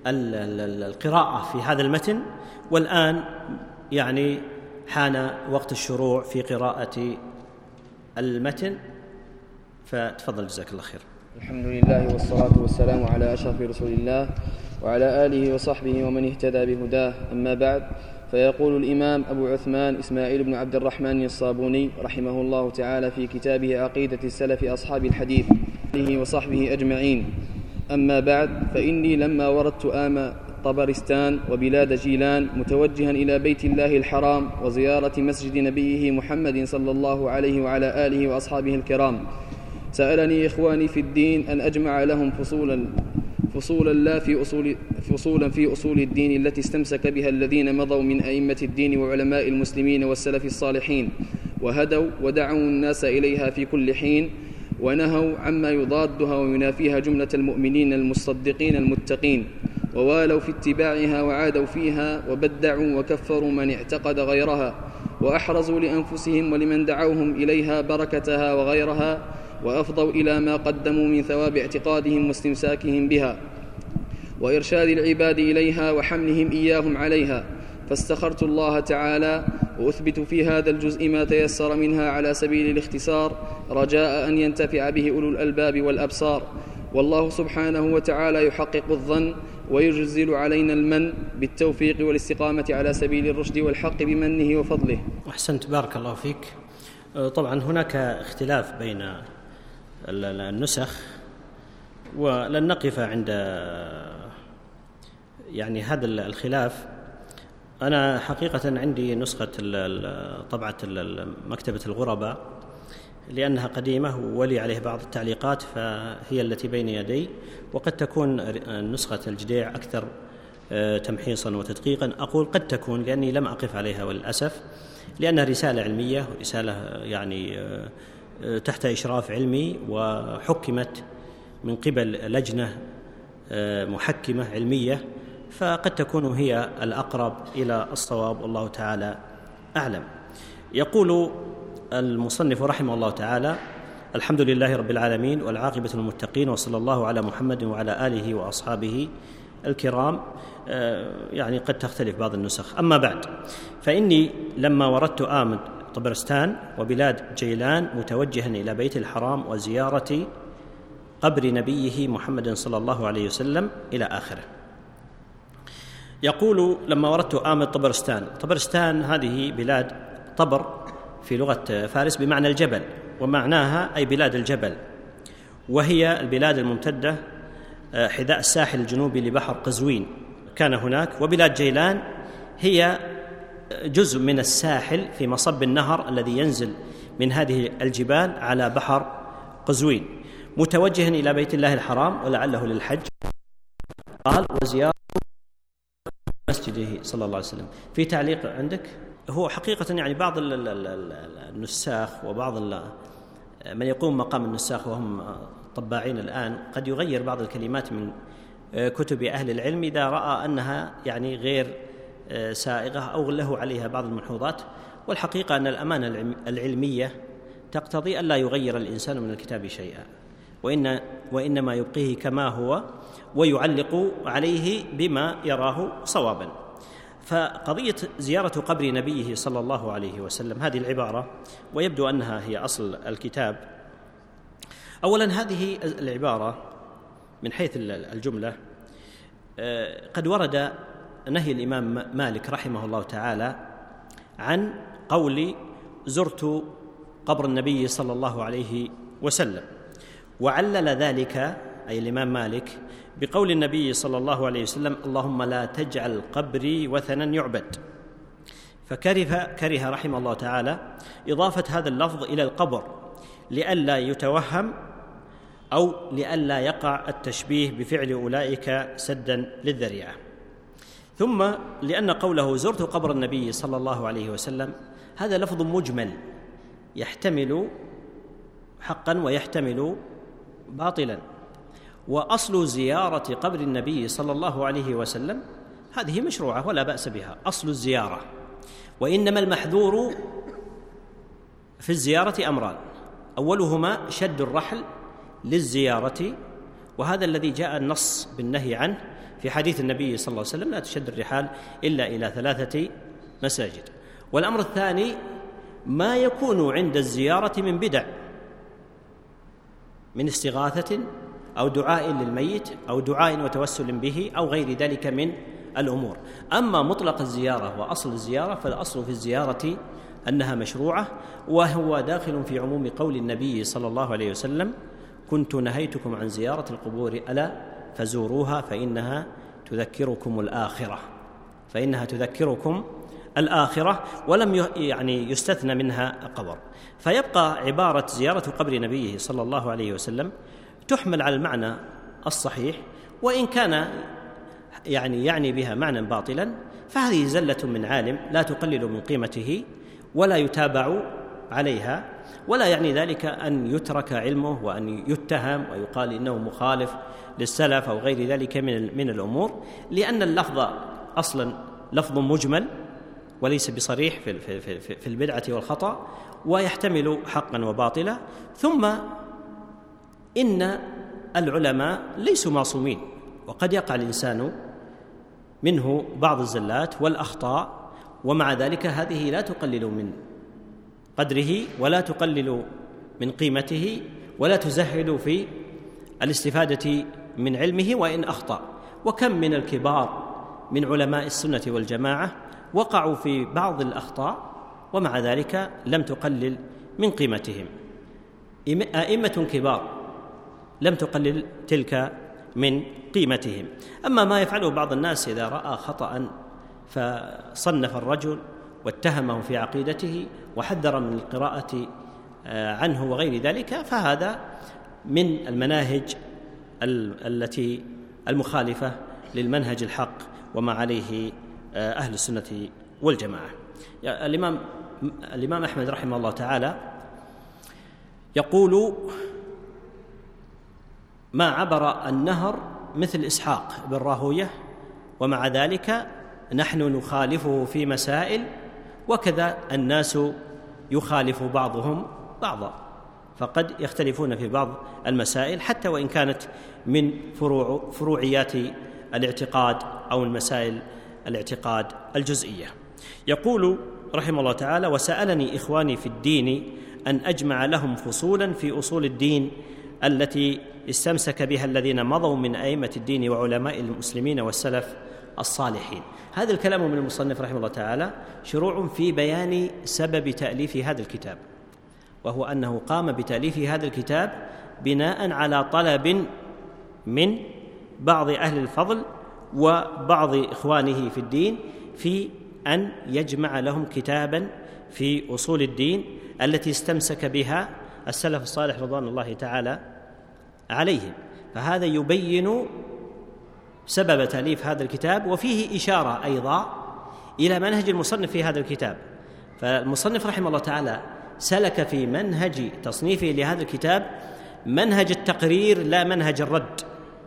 القراءة في هذا المتن، والآن يعني حان وقت الشروع في قراءة المتن، فتفضل جزاك الله خير. الحمد لله والصلاة والسلام على أشرف رسول الله وعلى آله وصحبه ومن اهتدى بهداه، أما بعد، فيقول الإمام أبو عثمان إسماعيل بن عبد الرحمن الصابوني رحمه الله تعالى في كتابه عقيدة السلف أصحاب الحديث آله وصحبه أجمعين: أما بعد، فإني لما وردت آم طبرستان وبلاد جيلان متوجها إلى بيت الله الحرام وزيارة مسجد نبيه محمد صلى الله عليه وعلى آله وأصحابه الكرام، سألني إخواني في الدين أن أجمع لهم فصولا فصولا لا في أصول فصولا في أصول الدين التي استمسك بها الذين مضوا من أئمة الدين وعلماء المسلمين والسلف الصالحين، وهدوا ودعوا الناس إليها في كل حين، ونهوا عما يضادها وينافيها جملة المؤمنين المصدقين المتقين، ووالوا في اتباعها وعادوا فيها، وبدعوا وكفروا من اعتقد غيرها، وأحرزوا لأنفسهم ولمن دعوهم إليها بركتها وغيرها، وأفضوا إلى ما قدموا من ثواب اعتقادهم واستمساكهم بها وإرشاد العباد إليها وحملهم إياهم عليها. فاستخرت الله تعالى وأثبت في هذا الجزء ما تيسر منها على سبيل الاختصار، رجاء أن ينتفع به أولو الألباب والأبصار. والله سبحانه وتعالى يحقق الظن ويجزل علينا المن بالتوفيق والاستقامة على سبيل الرشد والحق بمنه وفضله. أحسنت، بارك الله فيك. طبعا هناك اختلاف بين النسخ، ولن نقف عند يعني هذا الخلاف. أنا حقيقة عندي نسخة طبعة مكتبة الغرباء لأنها قديمة ولي عليه بعض التعليقات، فهي التي بين يدي، وقد تكون نسخة الجديع أكثر تمحيصا وتدقيقا. أقول قد تكون لأني لم أقف عليها والأسف، لأنها رسالة علمية ورسالة يعني تحت إشراف علمي، وحكمت من قبل لجنة محكمة علمية، فقد تكون هي الأقرب إلى الصواب، والله تعالى أعلم. يقول المصنف رحمه الله تعالى: الحمد لله رب العالمين والعاقبة للمتقين، وصلى الله على محمد وعلى آله وأصحابه الكرام. يعني قد تختلف بعض النسخ. أما بعد، فإني لما وردت آم طبرستان وبلاد جيلان متوجها إلى بيت الحرام وزيارة قبر نبيه محمد صلى الله عليه وسلم إلى آخره. يقول: لما وردت آم طبرستان. طبرستان هذه بلاد طبر في لغة فارس بمعنى الجبل، ومعناها أي بلاد الجبل، وهي البلاد الممتدة حذاء الساحل الجنوبي لبحر قزوين كان هناك. وبلاد جيلان هي جزء من الساحل في مصب النهر الذي ينزل من هذه الجبال على بحر قزوين، متوجها إلى بيت الله الحرام ولعله للحج. قال: وزيارة مسجده صلى الله عليه وسلم. في تعليق عندك؟ هو حقيقة يعني بعض النساخ وبعض من يقوم مقام النساخ وهم طباعين الآن قد يغير بعض الكلمات من كتب أهل العلم إذا رأى أنها يعني غير سائغة أو له عليها بعض الملحوظات. والحقيقة أن الأمانة العلمية تقتضي ألا يغير الإنسان من الكتاب شيئا، وإن وإنما يبقيه كما هو ويعلق عليه بما يراه صوابا. فقضية زيارة قبر نبيه صلى الله عليه وسلم، هذه العبارة ويبدو أنها هي أصل الكتاب. أولا، هذه العبارة من حيث الجملة قد ورد نهي الإمام مالك رحمه الله تعالى عن قول زرت قبر النبي صلى الله عليه وسلم، وعلل ذلك أي الإمام مالك بقول النبي صلى الله عليه وسلم: اللهم لا تجعل قبري وثنا يعبد. فكره كره رحمه الله تعالى إضافة هذا اللفظ إلى القبر لئلا يتوهم أو لئلا يقع التشبيه بفعل أولئك سدا للذريعة. ثم لأن قوله زرت قبر النبي صلى الله عليه وسلم هذا لفظ مجمل يحتمل حقا ويحتمل باطلا، وأصل زيارة قبر النبي صلى الله عليه وسلم هذه مشروعة ولا بأس بها، أصل الزيارة. وإنما المحذور في الزيارة أمران: أولهما شد الرحل للزيارة، وهذا الذي جاء النص بالنهي عنه في حديث النبي صلى الله عليه وسلم: لا تشد الرحال إلا إلى ثلاثة مساجد. والأمر الثاني ما يكون عند الزيارة من بدع، من استغاثة أو دعاء للميت أو دعاء وتوسل به أو غير ذلك من الأمور. أما مطلق الزيارة وأصل الزيارة فالأصل في الزيارة أنها مشروعة، وهو داخل في عموم قول النبي صلى الله عليه وسلم: كنت نهيتكم عن زيارة القبور ألا فزوروها فإنها تذكركم الآخرة فإنها تذكركم الآخرة ولم يعني يستثنى منها قبر. فيبقى عبارة زيارة قبر نبيه صلى الله عليه وسلم تحمل على المعنى الصحيح، وإن كان يعني يعني بها معنى باطلا فهذه زلة من عالم لا تقلل من قيمته ولا يتابع عليها، ولا يعني ذلك أن يترك علمه وأن يتهم ويقال إنه مخالف للسلف أو غير ذلك من من الأمور، لأن اللفظ أصلا لفظ مجمل وليس بصريح في في في البدعة والخطأ، ويحتمل حقا وباطلا. ثم إن العلماء ليسوا معصومين، وقد يقع الإنسان منه بعض الزلات والأخطاء، ومع ذلك هذه لا تقلل من قدره ولا تقلل من قيمته ولا تزهد في الاستفادة من علمه وإن أخطأ. وكم من الكبار من علماء السنة والجماعة وقعوا في بعض الأخطاء ومع ذلك لم تقلل من قيمتهم. أئمة كبار لم تقلل تلك من قيمتهم. أما ما يفعله بعض الناس إذا رأى خطأ فصنف الرجل واتهمه في عقيدته وحذر من القراءة عنه وغير ذلك، فهذا من المناهج التي المخالفة للمنهج الحق وما عليه أهل السنة والجماعة. الإمام الإمام أحمد رحمه الله تعالى يقول: ما عبر النهر مثل إسحاق بن راهوية، ومع ذلك نحن نخالفه في مسائل، وكذا الناس يخالف بعضهم بعضا، فقد يختلفون في بعض المسائل حتى وإن كانت من فروع فروعيات الاعتقاد أو المسائل الاعتقاد الجزئية. يقول رحمه الله تعالى: وسألني إخواني في الدين أن أجمع لهم فصولا في أصول الدين التي استمسك بها الذين مضوا من أئمة الدين وعلماء المسلمين والسلف الصالحين. هذا الكلام من المصنف رحمه الله تعالى شروع في بيان سبب تأليف هذا الكتاب، وهو أنه قام بتأليف هذا الكتاب بناء على طلب من بعض أهل الفضل وبعض إخوانه في الدين في أن يجمع لهم كتابا في أصول الدين التي استمسك بها السلف الصالح رضوان الله تعالى عليهم. فهذا يبين سبب تأليف هذا الكتاب، وفيه إشارة أيضا إلى منهج المصنف في هذا الكتاب. فالمصنف رحمه الله تعالى سلك في منهج تصنيفه لهذا الكتاب منهج التقرير لا منهج الرد،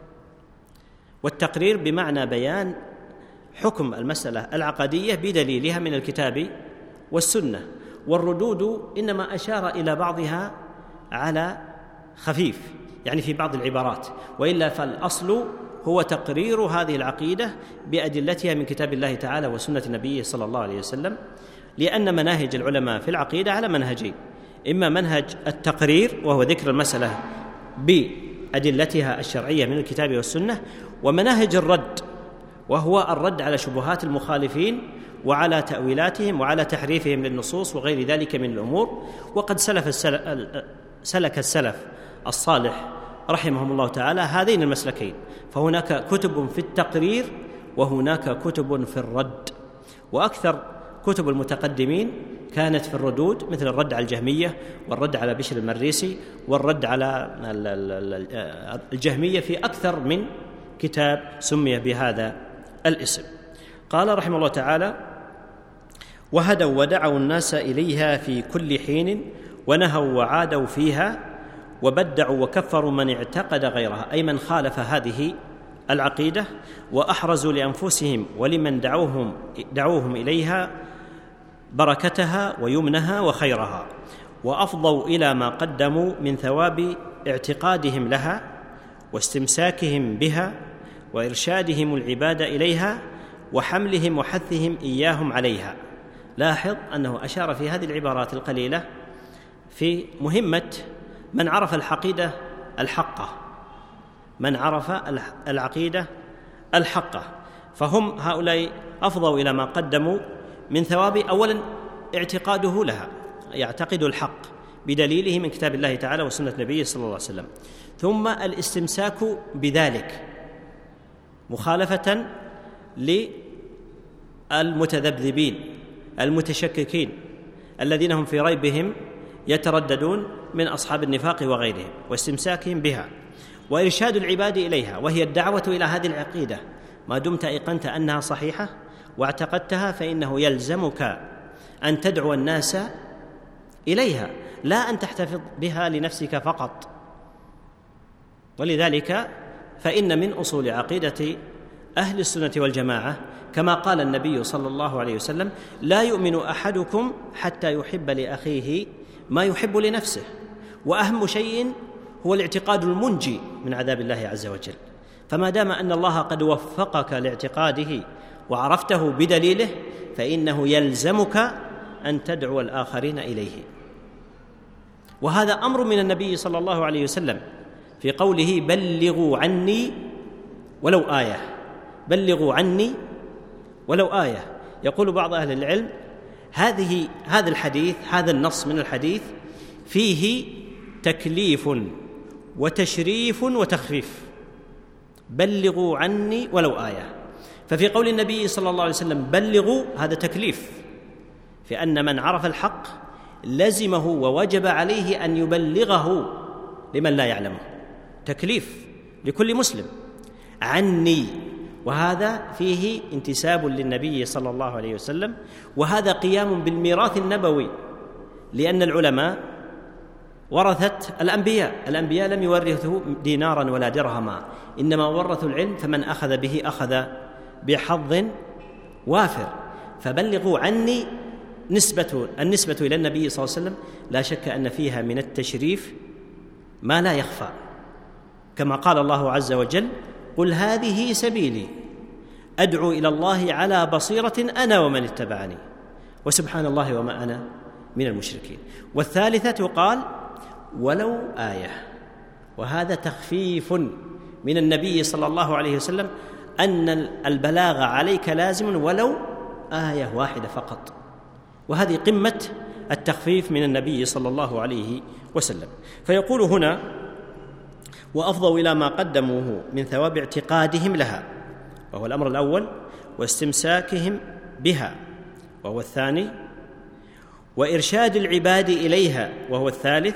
والتقرير بمعنى بيان حكم المسألة العقدية بدليلها من الكتاب والسنة، والردود إنما أشار إلى بعضها على خفيف يعني في بعض العبارات، وإلا فالأصل هو تقرير هذه العقيدة بأدلتها من كتاب الله تعالى وسنة نبيه صلى الله عليه وسلم، لأن مناهج العلماء في العقيدة على منهجين: إما منهج التقرير وهو ذكر المسألة بأدلتها الشرعية من الكتاب والسنة، ومناهج الرد وهو الرد على شبهات المخالفين وعلى تأويلاتهم وعلى تحريفهم للنصوص وغير ذلك من الأمور. وقد سلف السلف سلك السلف الصالح رحمهم الله تعالى هذين المسلكين، فهناك كتب في التقرير وهناك كتب في الرد، وأكثر كتب المتقدمين كانت في الردود، مثل الرد على الجهمية والرد على بشر المريسي والرد على الجهمية في أكثر من كتاب سمي بهذا الاسم. قال رحمه الله تعالى: وهدوا ودعوا الناس إليها في كل حين ونهوا وعادوا فيها وبدعوا وكفروا من اعتقد غيرها، أي من خالف هذه العقيدة، وأحرزوا لأنفسهم ولمن دعوهم دعوهم إليها بركتها ويمنها وخيرها، وأفضوا إلى ما قدموا من ثواب اعتقادهم لها واستمساكهم بها وإرشادهم العباد إليها وحملهم وحثهم إياهم عليها. لاحظ أنه أشار في هذه العبارات القليلة في مهمة من عرف العقيدة الحقة، من عرف العقيدة الحقة، فهم هؤلاء أفضوا إلى ما قدموا من ثواب أولا اعتقاده لها، يعتقد الحق بدليله من كتاب الله تعالى وسنة نبيه صلى الله عليه وسلم، ثم الاستمساك بذلك مخالفة للمتذبذبين المتشككين الذين هم في ريبهم يترددون من أصحاب النفاق وغيرهم، واستمساكهم بها وإرشاد العباد إليها، وهي الدعوة إلى هذه العقيدة. ما دمت أيقنت أنها صحيحة واعتقدتها فإنه يلزمك أن تدعو الناس إليها، لا أن تحتفظ بها لنفسك فقط. ولذلك فإن من أصول عقيدة أهل السنة والجماعة كما قال النبي صلى الله عليه وسلم: لا يؤمن أحدكم حتى يحب لأخيه ما يحب لنفسه. وأهم شيء هو الاعتقاد المنجي من عذاب الله عز وجل. فما دام أن الله قد وفقك لاعتقاده وعرفته بدليله فإنه يلزمك أن تدعو الآخرين إليه. وهذا أمر من النبي صلى الله عليه وسلم في قوله: بلغوا عني ولو آية، بلغوا عني ولو آية. يقول بعض أهل العلم: هذه هذا الحديث، هذا النص من الحديث فيه تكليف وتشريف وتخفيف. بلغوا عني ولو آية، ففي قول النبي صلى الله عليه وسلم بلغوا هذا تكليف، في أن من عرف الحق لزمه ووجب عليه أن يبلغه لمن لا يعلمه، تكليف لكل مسلم. عني، وهذا فيه انتساب للنبي صلى الله عليه وسلم، وهذا قيام بالميراث النبوي، لأن العلماء ورثت الأنبياء، الأنبياء لم يورثوا دينارا ولا درهما، إنما ورثوا العلم، فمن أخذ به أخذ بحظ وافر. فبلغوا عني نسبة النسبة إلى النبي صلى الله عليه وسلم لا شك أن فيها من التشريف ما لا يخفى، كما قال الله عز وجل: قل هذه سبيلي أدعو إلى الله على بصيرة أنا ومن اتبعني وسبحان الله وما أنا من المشركين. والثالثة قال: ولو آية، وهذا تخفيف من النبي صلى الله عليه وسلم أن البلاغ عليك لازم ولو آية واحدة فقط، وهذه قمة التخفيف من النبي صلى الله عليه وسلم. فيقول هنا: وأفضوا إلى ما قدموه من ثواب اعتقادهم لها، وهو الأمر الأول، واستمساكهم بها، وهو الثاني، وإرشاد العباد إليها، وهو الثالث،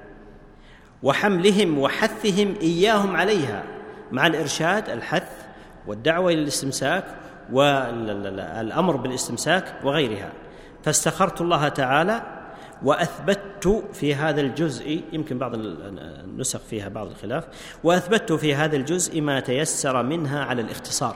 وحملهم وحثهم إياهم عليها، مع الإرشاد الحث والدعوة إلى الاستمساك والأمر بالاستمساك وغيرها. فاستخرت الله تعالى وأثبتت في هذا الجزء، يمكن بعض النسخ فيها بعض الخلاف، وأثبتت في هذا الجزء ما تيسر منها على الاختصار.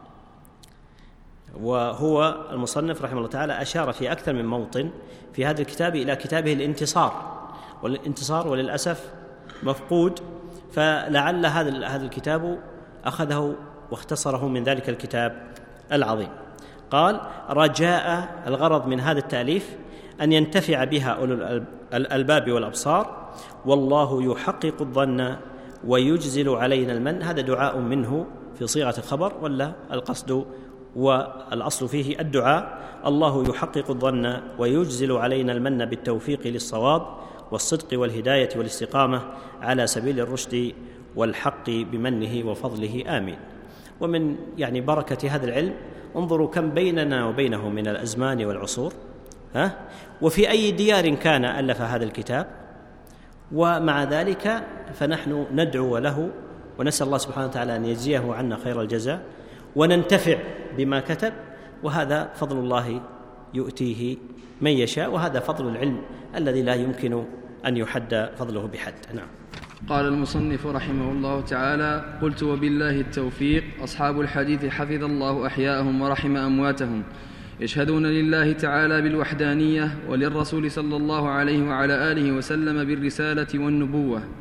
وهو المصنف رحمه الله تعالى أشار في أكثر من موطن في هذا الكتاب إلى كتابه الانتصار، والانتصار وللأسف مفقود، فلعل هذا هذا الكتاب أخذه واختصره من ذلك الكتاب العظيم. قال: رجاء، الغرض من هذا التأليف أن ينتفع بها أولو الألباب والأبصار، والله يحقق الظن ويجزل علينا المن. هذا دعاء منه في صيغة الخبر، ولا القصد والأصل فيه الدعاء: الله يحقق الظن ويجزل علينا المن بالتوفيق للصواب والصدق والهداية والاستقامة على سبيل الرشد والحق بمنه وفضله، آمين. ومن يعني بركة هذا العلم انظروا كم بيننا وبينه من الأزمان والعصور، ها؟ وفي أي ديار كان ألف هذا الكتاب، ومع ذلك فنحن ندعو له ونسأل الله سبحانه وتعالى أن يجزيه عنا خير الجزاء وننتفع بما كتب، وهذا فضل الله يؤتيه من يشاء، وهذا فضل العلم الذي لا يمكن أن يحد فضله بحد. نعم. قال المصنف رحمه الله تعالى: قلت وبالله التوفيق. أصحاب الحديث حفظ الله أحياءهم ورحم أمواتهم يشهدون لله تعالى بالوحدانية وللرسول صلى الله عليه وعلى آله وسلم بالرسالة والنبوة،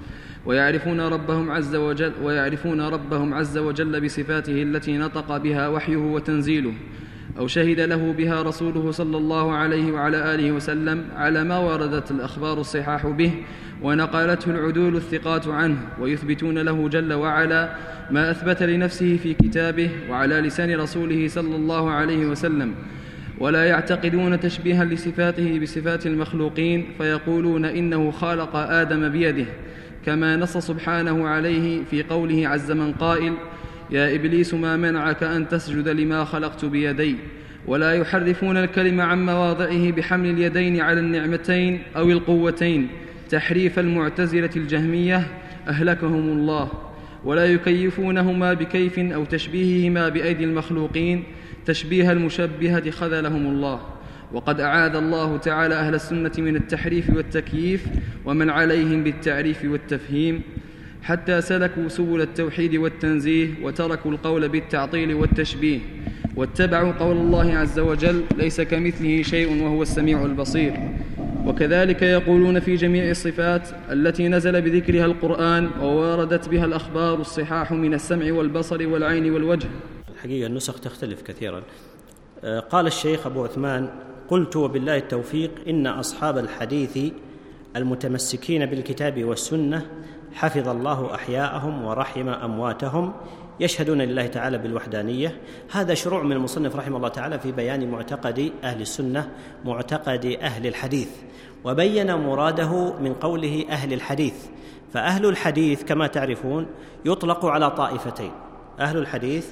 ويعرفون ربهم عز وجل ويعرفون ربهم عز وجل بصفاته التي نطق بها وحيه وتنزيله أو شهد له بها رسوله صلى الله عليه وعلى آله وسلم على ما وردت الأخبار الصحاح به ونقلته العدول الثقات عنه، ويثبتون له جل وعلا ما أثبت لنفسه في كتابه وعلى لسان رسوله صلى الله عليه وسلم، ولا يعتقدون تشبيها لصفاته بصفات المخلوقين فيقولون إنه خلق آدم بيده، كما نص سبحانه عليه في قوله عز من قائل: يا إبليس ما منعك أن تسجد لما خلقت بيدي. ولا يحرفون الكلم عن مواضعه بحمل اليدين على النعمتين أو القوتين تحريف المعتزلة الجهمية أهلكهم الله، ولا يكيفونهما بكيف أو تشبيههما بأيدي المخلوقين تشبيه المشبهة خذلهم الله. وقد أعاذ الله تعالى أهل السنة من التحريف والتكييف ومن عليهم بالتعريف والتفهيم، حتى سلكوا سبل التوحيد والتنزيه وتركوا القول بالتعطيل والتشبيه، واتبعوا قول الله عز وجل: ليس كمثله شيء وهو السميع البصير. وكذلك يقولون في جميع الصفات التي نزل بذكرها القرآن ووردت بها الأخبار الصحاح من السمع والبصر والعين والوجه. الحقيقة النسخ تختلف كثيرا. قال الشيخ أبو عثمان: قلت وبالله التوفيق إن أصحاب الحديث المتمسكين بالكتاب والسنة حفظ الله أحياءهم ورحم أمواتهم يشهدون لله تعالى بالوحدانية. هذا شروع من المصنف رحمه الله تعالى في بيان معتقد أهل السنة، معتقد أهل الحديث، وبين مراده من قوله أهل الحديث. فأهل الحديث كما تعرفون يطلق على طائفتين. أهل الحديث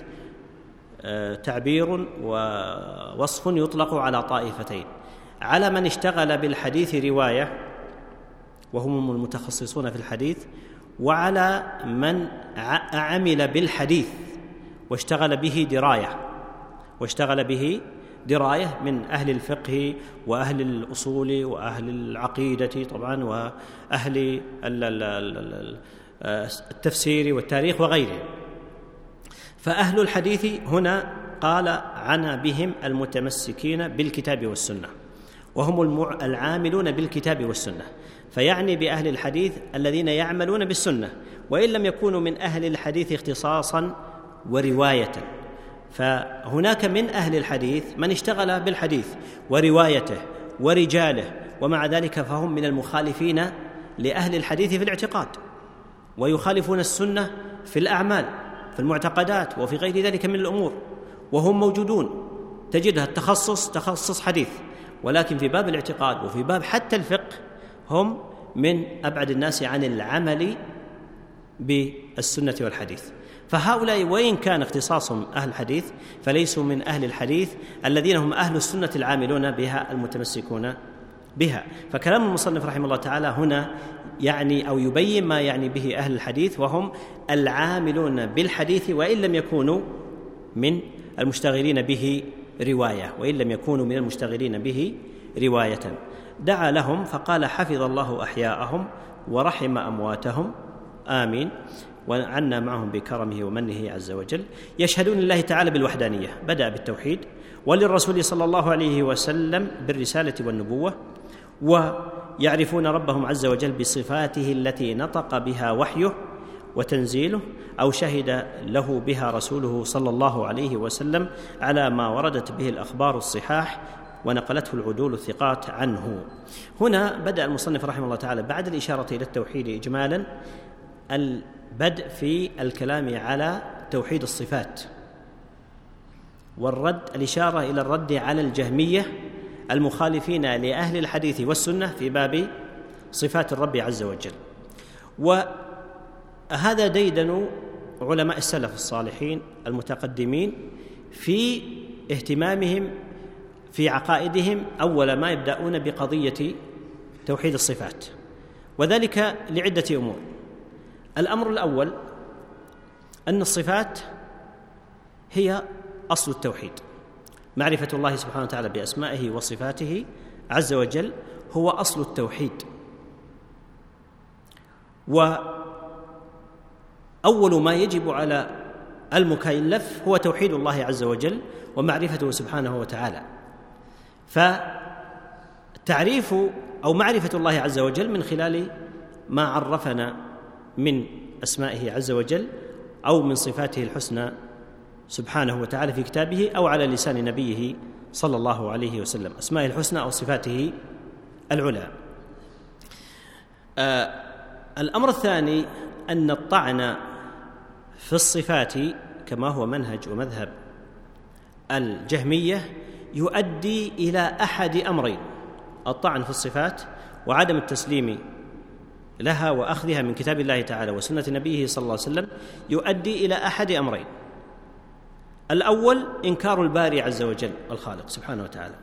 تعبير ووصف يطلق على طائفتين: على من اشتغل بالحديث رواية وهم المتخصصون في الحديث، وعلى من عمل بالحديث واشتغل به دراية واشتغل به دراية من أهل الفقه وأهل الأصول وأهل العقيدة طبعا وأهل التفسير والتاريخ وغيره. فأهل الحديث هنا قال عنا بهم المتمسكين بالكتاب والسنة، وهم العاملون بالكتاب والسنة، فيعني بأهل الحديث الذين يعملون بالسنة وإن لم يكونوا من أهل الحديث اختصاصا ورواية. فهناك من أهل الحديث من اشتغل بالحديث وروايته ورجاله، ومع ذلك فهم من المخالفين لأهل الحديث في الاعتقاد، ويخالفون السنة في الأعمال في المعتقدات وفي غير ذلك من الأمور، وهم موجودون. تجدها التخصص تخصص حديث، ولكن في باب الاعتقاد وفي باب حتى الفقه هم من أبعد الناس عن العمل بالسنة والحديث. فهؤلاء وإن كان اختصاصهم أهل الحديث فليسوا من أهل الحديث الذين هم أهل السنة العاملون بها المتمسكون بها. فكلام المصنف رحمه الله تعالى هنا يعني أو يبين ما يعني به أهل الحديث، وهم العاملون بالحديث وإن لم يكونوا من المشتغلين به رواية وإن لم يكونوا من المشتغلين به رواية. دعا لهم فقال: حفظ الله أحياءهم ورحم أمواتهم آمين، وعنا معهم بكرمه ومنه عز وجل. يشهدون لله تعالى بالوحدانية، بدأ بالتوحيد، وللرسول صلى الله عليه وسلم بالرسالة والنبوة، ويعرفون ربهم عز وجل بصفاته التي نطق بها وحيه وتنزيله أو شهد له بها رسوله صلى الله عليه وسلم على ما وردت به الأخبار الصحاح ونقلته العدول الثقات عنه. هنا بدأ المصنف رحمه الله تعالى بعد الإشارة إلى التوحيد إجمالا البدء في الكلام على توحيد الصفات والرد، الإشارة إلى الرد على الجهمية المخالفين لأهل الحديث والسنة في باب صفات الرب عز وجل. وهذا ديدن علماء السلف الصالحين المتقدمين في اهتمامهم في عقائدهم أول ما يبدأون بقضية توحيد الصفات، وذلك لعدة أمور. الأمر الأول أن الصفات هي أصل التوحيد، معرفة الله سبحانه وتعالى بأسمائه وصفاته عز وجل هو أصل التوحيد، وأول ما يجب على المكلف هو توحيد الله عز وجل ومعرفته سبحانه وتعالى. فتعريف أو معرفة الله عز وجل من خلال ما عرفنا من أسمائه عز وجل أو من صفاته الحسنى سبحانه وتعالى في كتابه أو على لسان نبيه صلى الله عليه وسلم، أسمائه الحسنى أو صفاته العلى. آه الأمر الثاني أن الطعن في الصفات كما هو منهج ومذهب الجهمية يؤدي إلى أحد أمرين: الطعن في الصفات وعدم التسليم لها وأخذها من كتاب الله تعالى وسنة نبيه صلى الله عليه وسلم يؤدي إلى أحد أمرين. الأول إنكار الباري عز وجل الخالق سبحانه وتعالى،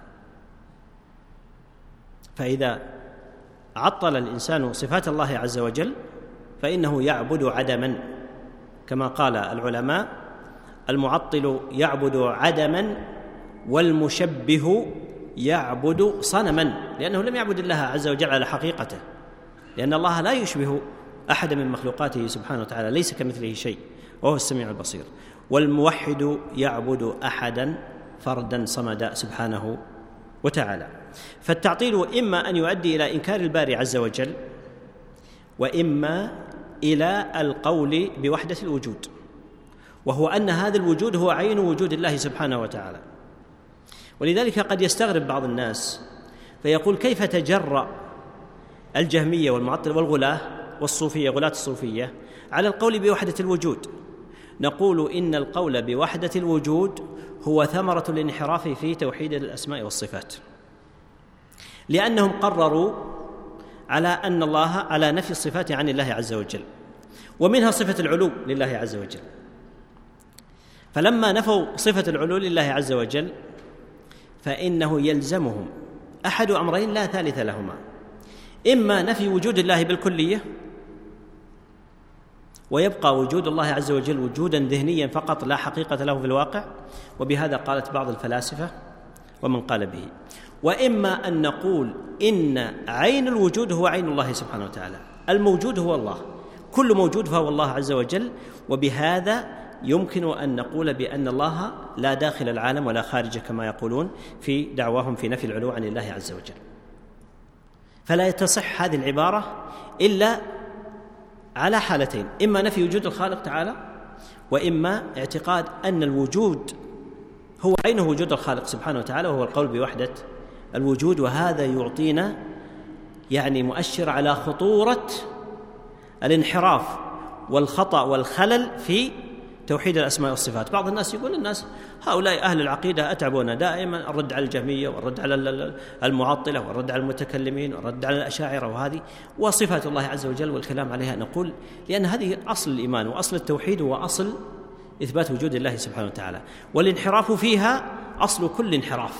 فإذا عطل الإنسان صفات الله عز وجل فإنه يعبد عدما، كما قال العلماء: المعطل يعبد عدما والمشبه يعبد صنما، لأنه لم يعبد الله عز وجل على حقيقته، لأن الله لا يشبه أحد من مخلوقاته سبحانه وتعالى، ليس كمثله شيء وهو السميع البصير. والموحد يعبد أحدا فردا صمدا سبحانه وتعالى. فالتعطيل إما أن يؤدي إلى إنكار الباري عز وجل، وإما إلى القول بوحدة الوجود، وهو أن هذا الوجود هو عين وجود الله سبحانه وتعالى. ولذلك قد يستغرب بعض الناس فيقول: كيف تجرأ الجهمية والمعطل والغلاة والصوفية غلاة الصوفية على القول بوحدة الوجود؟ نقول: إن القول بوحدة الوجود هو ثمرة الانحراف في توحيد الأسماء والصفات، لأنهم قرروا على أن الله على نفي الصفات عن الله عز وجل، ومنها صفة العلو لله عز وجل. فلما نفوا صفة العلو لله عز وجل فإنه يلزمهم أحد أمرين لا ثالث لهما: إما نفي وجود الله بالكلية ويبقى وجود الله عز وجل وجودا ذهنيا فقط لا حقيقة له في الواقع، وبهذا قالت بعض الفلاسفة ومن قال به، وإما أن نقول إن عين الوجود هو عين الله سبحانه وتعالى، الموجود هو الله، كل موجود فهو الله عز وجل، وبهذا يمكن أن نقول بأن الله لا داخل العالم ولا خارجه كما يقولون في دعواهم في نفي العلو عن الله عز وجل. فلا تصح هذه العبارة إلا على حالتين: إما نفي وجود الخالق تعالى، وإما اعتقاد أن الوجود هو عينه وجود الخالق سبحانه وتعالى، وهو القول بوحدة الوجود. وهذا يعطينا يعني مؤشر على خطورة الانحراف والخطأ والخلل في توحيد الأسماء والصفات. بعض الناس يقول: الناس هؤلاء أهل العقيدة أتعبونا دائما، الرد على الجهمية والرد على المعطلة والرد على المتكلمين والرد على الأشاعرة، وهذه وصفات الله عز وجل والكلام عليها. نقول: لأن هذه أصل الإيمان وأصل التوحيد وأصل إثبات وجود الله سبحانه وتعالى، والانحراف فيها أصل كل انحراف.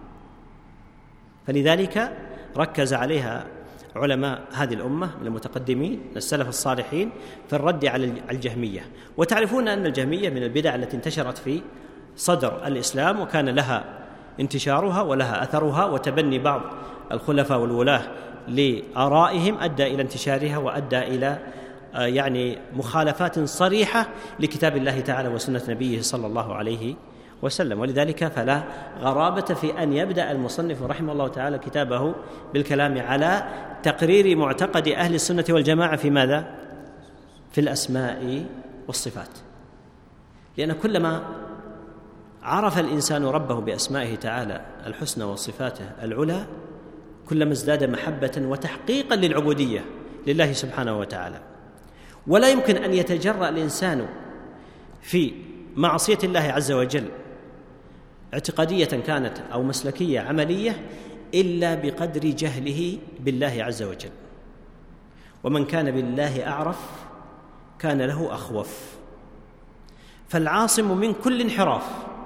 فلذلك ركز عليها علماء هذه الأمة من المتقدمين السلف الصالحين في الرد على الجهمية. وتعرفون أن الجهمية من البدع التي انتشرت في صدر الإسلام، وكان لها انتشارها ولها أثرها، وتبني بعض الخلفاء والولاة لآرائهم أدى إلى انتشارها وأدى إلى يعني مخالفات صريحة لكتاب الله تعالى وسنة نبيه صلى الله عليه وسلم. ولذلك فلا غرابة في أن يبدأ المصنف رحمه الله تعالى كتابه بالكلام على تقرير معتقد أهل السنة والجماعة في ماذا؟ في الأسماء والصفات. لأن كلما عرف الإنسان ربه بأسمائه تعالى الحسنى وصفاته العلى كلما ازداد محبة وتحقيقا للعبودية لله سبحانه وتعالى. ولا يمكن أن يتجرأ الإنسان في معصية الله عز وجل اعتقادية كانت أو مسلكية عملية إلا بقدر جهله بالله عز وجل. ومن كان بالله أعرف كان له أخوف. فالعاصم من كل انحراف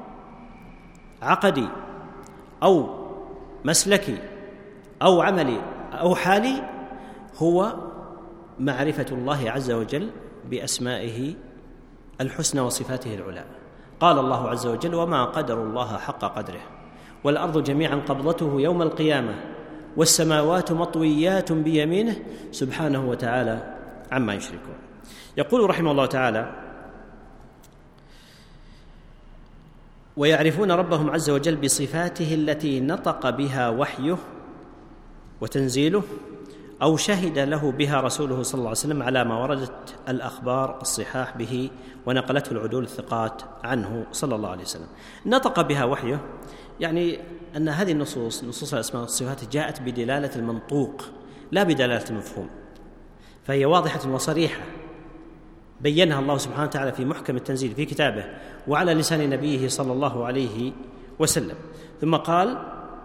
عقدي أو مسلكي أو عملي أو حالي هو معرفة الله عز وجل بأسمائه الحسنى وصفاته العلى. قال الله عز وجل: وما قدر الله حق قدره والأرض جميعا قبضته يوم القيامة والسماوات مطويات بيمينه سبحانه وتعالى عما يشركون. يقول رحمه الله تعالى: ويعرفون ربهم عز وجل بصفاته التي نطق بها وحيه وتنزيله أو شهد له بها رسوله صلى الله عليه وسلم على ما وردت الأخبار الصحاح به ونقلته العدول الثقات عنه صلى الله عليه وسلم. نطق بها وحيه، يعني أن هذه النصوص نصوص الأسماء والصفات جاءت بدلالة المنطوق لا بدلالة المفهوم، فهي واضحة وصريحة بينها الله سبحانه وتعالى في محكم التنزيل في كتابه وعلى لسان نبيه صلى الله عليه وسلم. ثم قال: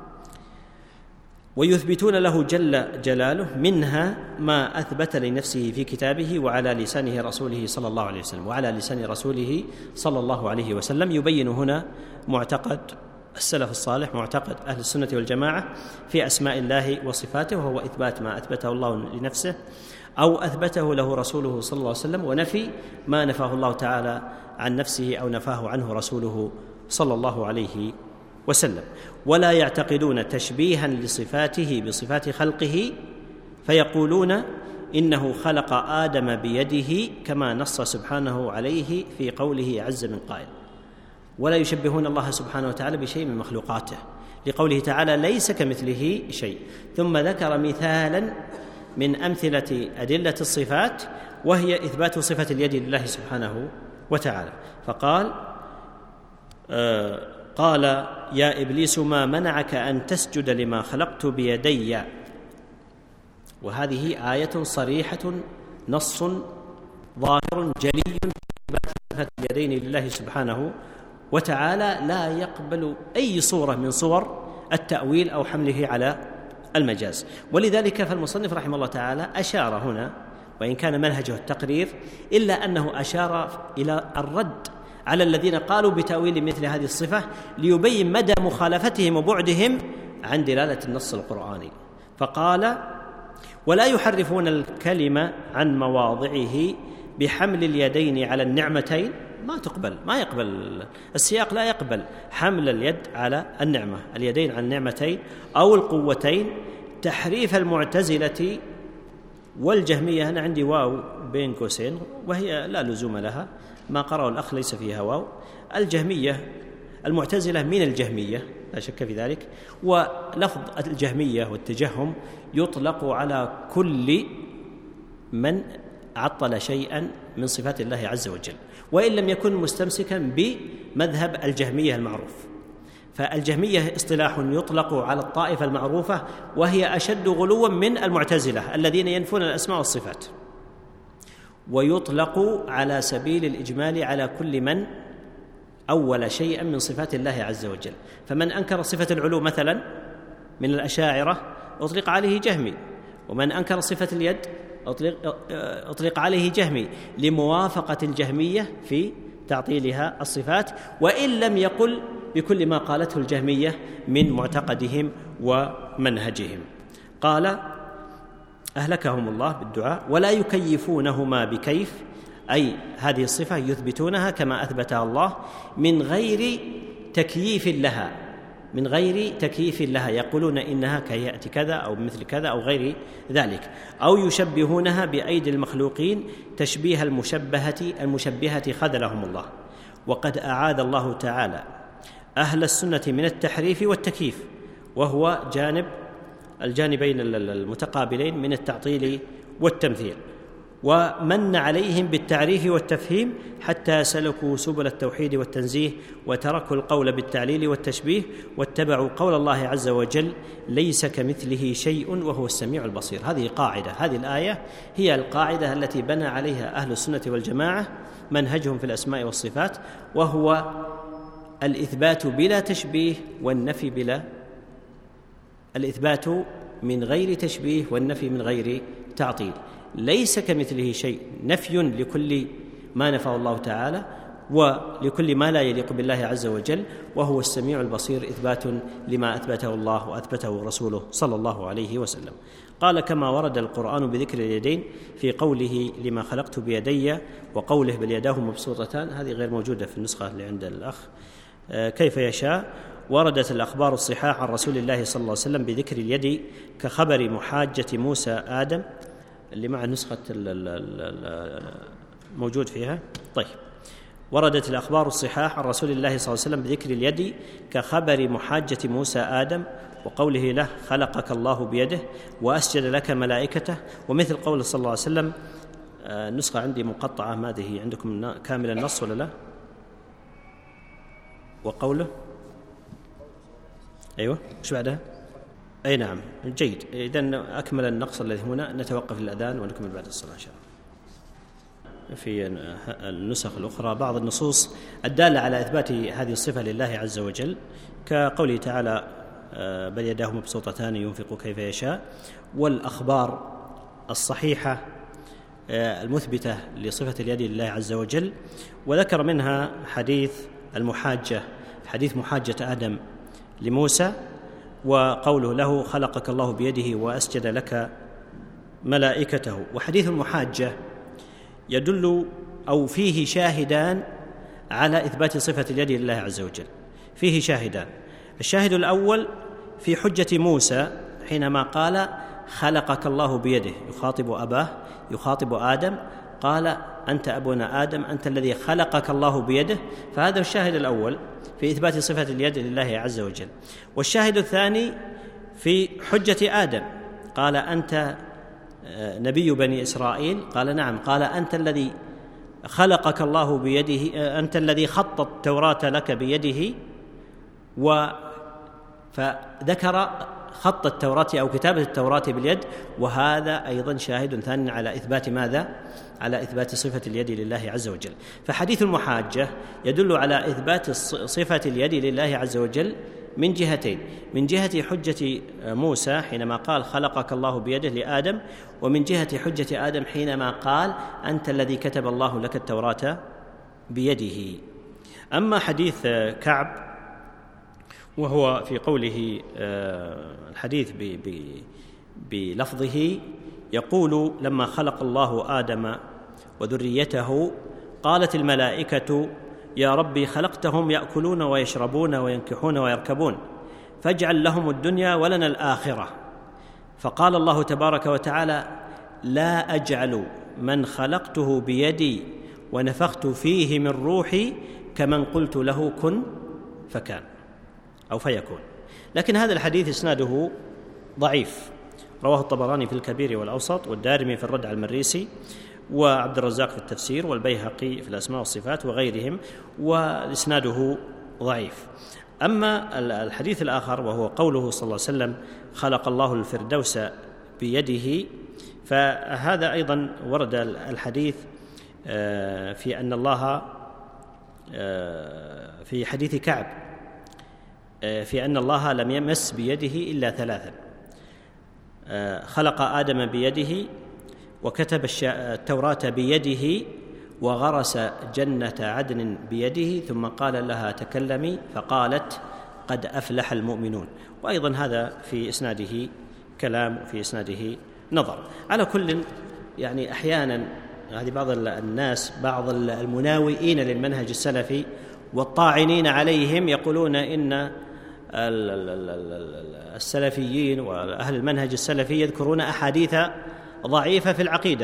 ويثبتون له جل جلاله منها ما أثبت لنفسه في كتابه وعلى لسانه رسوله صلى الله عليه وسلم وعلى لسان رسوله صلى الله عليه وسلم. يبين هنا معتقد السلف الصالح، معتقد أهل السنة والجماعة في أسماء الله وصفاته، وهو إثبات ما أثبته الله لنفسه أو أثبته له رسوله صلى الله عليه وسلم، ونفي ما نفاه الله تعالى عن نفسه أو نفاه عنه رسوله صلى الله عليه وسلم. ولا يعتقدون تشبيها لصفاته بصفات خلقه فيقولون إنه خلق آدم بيده كما نص سبحانه عليه في قوله عز من قائل. ولا يشبهون الله سبحانه وتعالى بشيء من مخلوقاته، لقوله تعالى: ليس كمثله شيء. ثم ذكر مثالا من أمثلة أدلة الصفات، وهي إثبات صفة اليد لله سبحانه وتعالى، فقال: آه قال يا إبليس ما منعك أن تسجد لما خلقت بيدي. وهذه آية صريحة، نص ظاهر جلي في إثبات صفة اليدين لله سبحانه وتعالى، لا يقبل أي صورة من صور التأويل أو حمله على المجاز. ولذلك فالمصنف رحمه الله تعالى أشار هنا، وإن كان منهجه التقرير، إلا أنه أشار إلى الرد على الذين قالوا بتأويل مثل هذه الصفة ليبين مدى مخالفتهم وبعدهم عن دلالة النص القرآني، فقال: ولا يحرفون الكلمة عن مواضعه بحمل اليدين على النعمتين. ما تقبل، ما يقبل السياق، لا يقبل حمل اليد على النعمة، اليدين على النعمتين أو القوتين. تحريف المعتزلة والجهمية، أنا عندي واو بين قوسين وهي لا لزوم لها، ما قرأه الأخ ليس فيها واو. الجهمية المعتزلة من الجهمية لا شك في ذلك، ولفظ الجهمية والتجهم يطلق على كل من عطل شيئا من صفات الله عز وجل، وإن لم يكن مستمسكا بمذهب الجهمية المعروف. فالجهمية اصطلاح يطلق على الطائفة المعروفة، وهي أشد غلوا من المعتزلة الذين ينفون الأسماء والصفات، ويطلق على سبيل الإجمال على كل من أول شيئا من صفات الله عز وجل. فمن أنكر صفة العلو مثلا من الأشاعرة أطلق عليه جهمي، ومن أنكر صفة اليد أطلق, أطلق عليه جهمي، لموافقة الجهمية في تعطيلها الصفات، وإن لم يقل بكل ما قالته الجهمية من معتقدهم ومنهجهم. قال: أهلكهم الله بالدعاء. ولا يكيفونهما بكيف، أي هذه الصفة يثبتونها كما أثبتها الله من غير تكييف لها، من غير تكييف لها، يقولون إنها كهيئة كذا أو مثل كذا أو غير ذلك، أو يشبهونها بأيدي المخلوقين تشبيه المشبهة المشبهة خذلهم الله. وقد أعاذ الله تعالى أهل السنة من التحريف والتكييف، وهو جانب الجانبين المتقابلين من التعطيل والتمثيل، ومن عليهم بالتعريف والتفهيم حتى سلكوا سبل التوحيد والتنزيه وتركوا القول بالتعليل والتشبيه واتبعوا قول الله عز وجل: ليس كمثله شيء وهو السميع البصير. هذه قاعدة، هذه الآية هي القاعدة التي بنى عليها أهل السنة والجماعة منهجهم في الأسماء والصفات، وهو الإثبات بلا تشبيه والنفي بلا الإثبات من غير تشبيه والنفي من غير تعطيل. ليس كمثله شيء، نفي لكل ما نفاه الله تعالى ولكل ما لا يليق بالله عز وجل، وهو السميع البصير إثبات لما أثبته الله وأثبته رسوله صلى الله عليه وسلم. قال: كما ورد القرآن بذكر اليدين في قوله لما خلقت بيدي، وقوله بل يداه مبسوطتان، هذه غير موجودة في النسخة اللي عند الأخ. كيف يشاء. وردت الأخبار الصحاح عن رسول الله صلى الله عليه وسلم بذكر اليد كخبر محاجة موسى آدم، اللي مع نسخة موجود فيها. طيب، وردت الأخبار الصحاح عن رسول الله صلى الله عليه وسلم بذكر اليد كخبر محاجة موسى آدم، وقوله له خلقك الله بيده وأسجد لك ملائكته، ومثل قول صلى الله عليه وسلم، النسخة عندي مقطعة، ما أدري عندكم كامل النص ولا لا؟ وقوله أيوة إيش بعدها؟ أي نعم جيد. إذن أكمل النقص الذي هنا، نتوقف الأذان ونكمل بعد الصلاة إن شاء الله. في النسخ الأخرى بعض النصوص الدالة على إثبات هذه الصفة لله عز وجل، كقوله تعالى بل يداه مبسوطتان ينفق كيف يشاء، والأخبار الصحيحة المثبتة لصفة اليد لله عز وجل. وذكر منها حديث المحاجة، حديث محاجة آدم لموسى، وقوله له خلقك الله بيده وأسجد لك ملائكته. وحديث المحاجة يدل أو فيه شاهدان على إثبات صفة اليد لله عز وجل، فيه شاهدان. الشاهد الأول في حجة موسى حينما قال خلقك الله بيده، يخاطب أباه، يخاطب آدم، قال أنت أبونا آدم، أنت الذي خلقك الله بيده. فهذا الشاهد الأول في إثبات صفة اليد لله عز وجل. والشاهد الثاني في حجة آدم، قال أنت نبي بني إسرائيل، قال نعم، قال أنت الذي خلقك الله بيده، أنت الذي خط التوراة لك بيده. و فذكر خط التوراة أو كتابة التوراة باليد، وهذا أيضا شاهد ثاني على إثبات ماذا؟ على إثبات صفة اليد لله عز وجل. فحديث المحاجة يدل على إثبات صفة اليد لله عز وجل من جهتين: من جهة حجة موسى حينما قال خلقك الله بيده لآدم، ومن جهة حجة آدم حينما قال أنت الذي كتب الله لك التوراة بيده. أما حديث كعب وهو في قوله الحديث بلفظه، يقول لما خلق الله آدم وذريته قالت الملائكة يا ربي خلقتهم يأكلون ويشربون وينكحون ويركبون، فاجعل لهم الدنيا ولنا الآخرة. فقال الله تبارك وتعالى لا أجعل من خلقته بيدي ونفخت فيه من روحي كمن قلت له كن فكان أو فيكون. لكن هذا الحديث إسناده ضعيف، رواه الطبراني في الكبير والأوسط، والدارمي في الرد على المريسي، وعبد الرزاق في التفسير، والبيهقي في الأسماء والصفات وغيرهم، وإسناده ضعيف. أما الحديث الآخر وهو قوله صلى الله عليه وسلم خلق الله الفردوس بيده، فهذا أيضا ورد الحديث في أن الله في حديث كعب في أن الله لم يمس بيده إلا ثلاثا: خلق آدم بيده، وكتب التوراة بيده، وغرس جنة عدن بيده، ثم قال لها تكلمي فقالت قد أفلح المؤمنون. وأيضا هذا في إسناده كلام وفي إسناده نظر. على كل يعني أحيانا هذه بعض الناس، بعض المناوئين للمنهج السلفي والطاعنين عليهم، يقولون إن السلفيين وأهل المنهج السلفي يذكرون أحاديث ضعيفة في العقيدة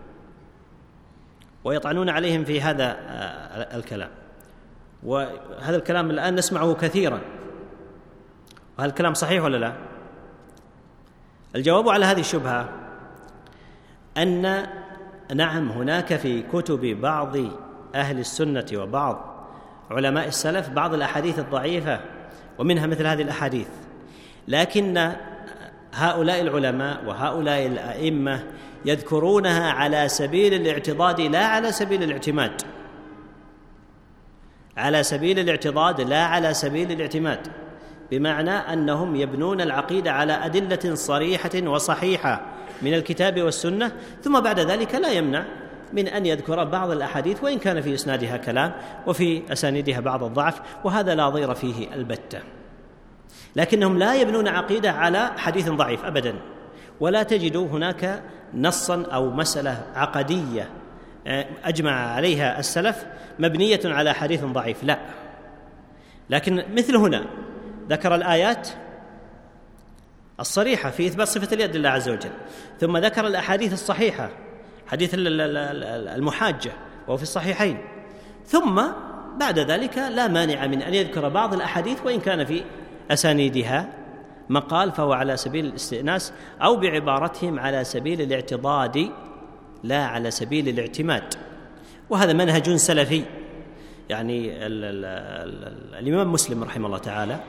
ويطعنون عليهم في هذا الكلام. وهذا الكلام الآن نسمعه كثيرا، وهل الكلام صحيح ولا لا؟ الجواب على هذه الشبهة أن نعم، هناك في كتب بعض أهل السنة وبعض علماء السلف بعض الأحاديث الضعيفة، ومنها مثل هذه الأحاديث، لكن هؤلاء العلماء وهؤلاء الأئمة يذكرونها على سبيل الاعتضاد لا على سبيل الاعتماد، على سبيل الاعتضاد لا على سبيل الاعتماد، بمعنى أنهم يبنون العقيدة على أدلة صريحة وصحيحة من الكتاب والسنة، ثم بعد ذلك لا يمنع من أن يذكر بعض الأحاديث وإن كان في إسنادها كلام وفي أسانيدها بعض الضعف، وهذا لا ضير فيه البتة. لكنهم لا يبنون عقيدة على حديث ضعيف أبدا، ولا تجد هناك نصا أو مسألة عقدية أجمع عليها السلف مبنية على حديث ضعيف، لا. لكن مثل هنا ذكر الآيات الصريحة في إثبات صفة اليد لله عز وجل، ثم ذكر الأحاديث الصحيحة، حديث المحاجة وهو في الصحيحين، ثم بعد ذلك لا مانع من أن يذكر بعض الأحاديث وإن كان في أسانيدها مقال فهو على سبيل الاستئناس، أو بعبارتهم على سبيل الاعتضاد لا على سبيل الاعتماد. وهذا منهج سلفي. يعني ال ال ال الإمام مسلم رحمه الله تعالى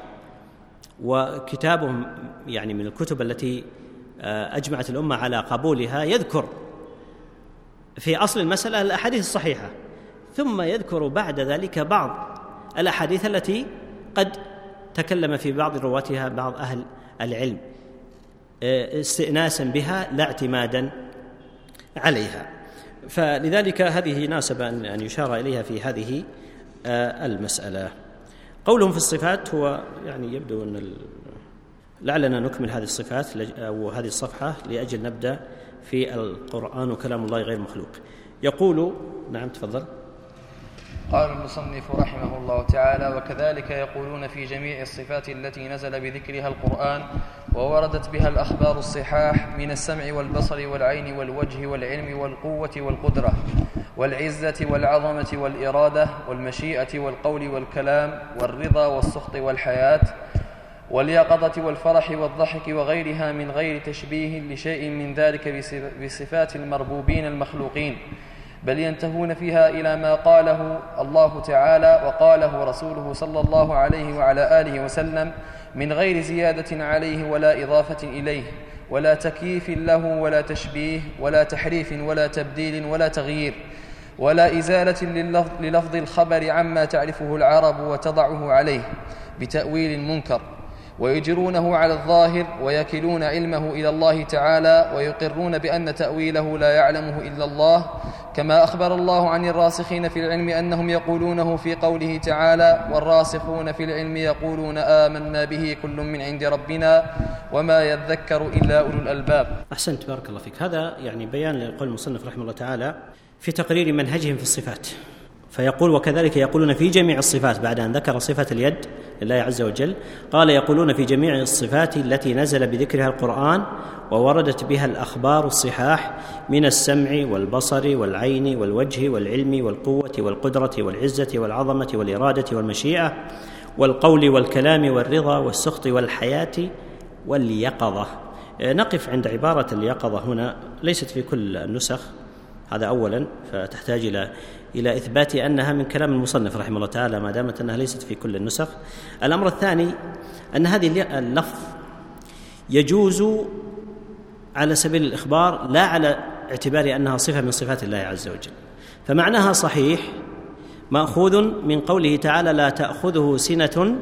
وكتابهم يعني من الكتب التي أجمعت الأمة على قبولها يذكر في أصل المسألة الأحاديث الصحيحة، ثم يذكر بعد ذلك بعض الأحاديث التي قد تكلم في بعض رواتها بعض أهل العلم استئناسا بها لا اعتمادا عليها. فلذلك هذه ناسب أن يشار إليها في هذه المسألة. قولهم في الصفات هو يعني يبدو أن لعلنا نكمل هذه الصفات أو هذه الصفحة لأجل نبدأ في القرآن وكلام الله غير مخلوق. يقول نعم تفضل. قال المصنف رحمه الله تعالى: وكذلك يقولون في جميع الصفات التي نزل بذكرها القرآن ووردت بها الأخبار الصحاح من السمع والبصر والعين والوجه والعلم والقوة والقدرة والعزة والعظمة والإرادة والمشيئة والقول والكلام والرضا والسخط والحياة واليقظة والفرح والضحك وغيرها من غير تشبيه لشيء من ذلك بصفات المربوبين المخلوقين، بل ينتهون فيها إلى ما قاله الله تعالى وقاله رسوله صلى الله عليه وعلى آله وسلم من غير زيادة عليه ولا إضافة إليه ولا تكييف له ولا تشبيه ولا تحريف ولا تبديل ولا تغيير ولا إزالة للفظ الخبر عما تعرفه العرب وتضعه عليه بتأويل منكر، ويجرونه على الظاهر ويكلون علمه إلى الله تعالى ويقرون بأن تأويله لا يعلمه إلا الله، كما أخبر الله عن الراسخين في العلم أنهم يقولونه في قوله تعالى: والراسخون في العلم يقولون آمنا به كل من عند ربنا وما يذكر إلا أولو الألباب. أحسنت بارك الله فيك. هذا يعني بيان لقول المصنف رحمه الله تعالى في تقرير منهجهم في الصفات، فيقول: وكذلك يقولون في جميع الصفات، بعد أن ذكر صفة اليد لله عز وجل قال: يقولون في جميع الصفات التي نزل بذكرها القرآن ووردت بها الأخبار الصحاح من السمع والبصر والعين والوجه والعلم والقوة والقدرة والعزة والعظمة والإرادة والمشيئة والقول والكلام والرضا والسخط والحياة واليقظة. نقف عند عبارة اليقظة هنا، ليست في كل النسخ، هذا أولا، فتحتاج إلى إلى إثبات أنها من كلام المصنف رحمه الله تعالى ما دامت أنها ليست في كل النسخ. الأمر الثاني أن هذه اللفظ يجوز على سبيل الإخبار لا على اعتبار أنها صفة من صفات الله عز وجل، فمعناها صحيح مأخوذ من قوله تعالى: لا تأخذه سنة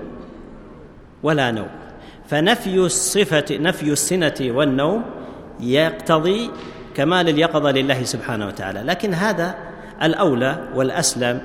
ولا نوم، فنفي الصفة نفي السنة والنوم يقتضي كمال اليقظة لله سبحانه وتعالى، لكن هذا الأولى والأسلم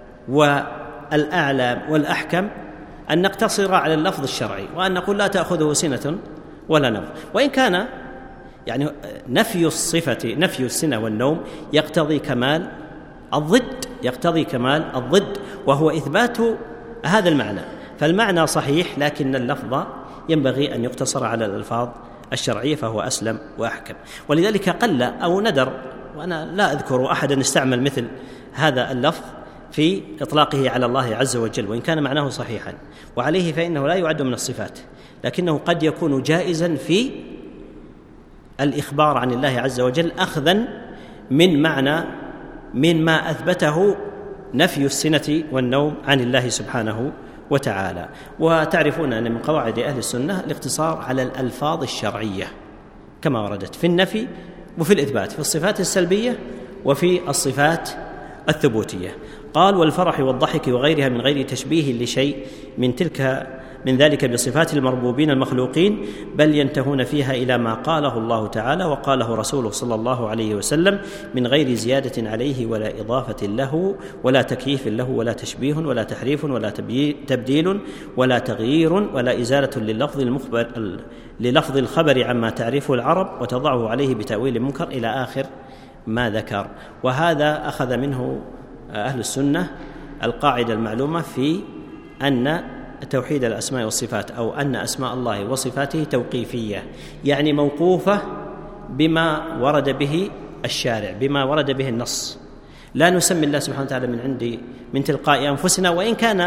والأعلى والأحكم أن نقتصر على اللفظ الشرعي وأن نقول لا تأخذه سنة ولا نوم، وإن كان يعني نفي الصفة نفي السنة والنوم يقتضي كمال الضد يقتضي كمال الضد وهو إثبات هذا المعنى، فالمعنى صحيح لكن اللفظ ينبغي أن يقتصر على الألفاظ الشرعية فهو أسلم وأحكم. ولذلك قل أو ندر، وأنا لا أذكر أحدا استعمل مثل هذا اللفظ في إطلاقه على الله عز وجل وإن كان معناه صحيحا، وعليه فإنه لا يعد من الصفات، لكنه قد يكون جائزا في الإخبار عن الله عز وجل أخذا من معنى من ما أثبته نفي السنة والنوم عن الله سبحانه وتعالى. وتعرفون أن من قواعد أهل السنة الاقتصار على الألفاظ الشرعية كما وردت في النفي وفي الإثبات، في الصفات السلبية وفي الصفات الثبوتية. قال: والفرح والضحك وغيرها من غير تشبيه لشيء من تلك من ذلك بصفات المربوبين المخلوقين، بل ينتهون فيها إلى ما قاله الله تعالى وقاله رسوله صلى الله عليه وسلم من غير زيادة عليه ولا إضافة له ولا تكييف له ولا تشبيه ولا تحريف ولا تبديل ولا تغيير ولا إزالة لللفظ المخبر للفظ الخبر عما تعرفه العرب وتضعه عليه بتأويل منكر إلى آخر ما ذكر. وهذا أخذ منه أهل السنة القاعدة المعلومة في أن توحيد الأسماء والصفات أو أن أسماء الله وصفاته توقيفية، يعني موقوفة بما ورد به الشارع، بما ورد به النص، لا نسمي الله سبحانه وتعالى من عند من تلقاء أنفسنا، وإن كان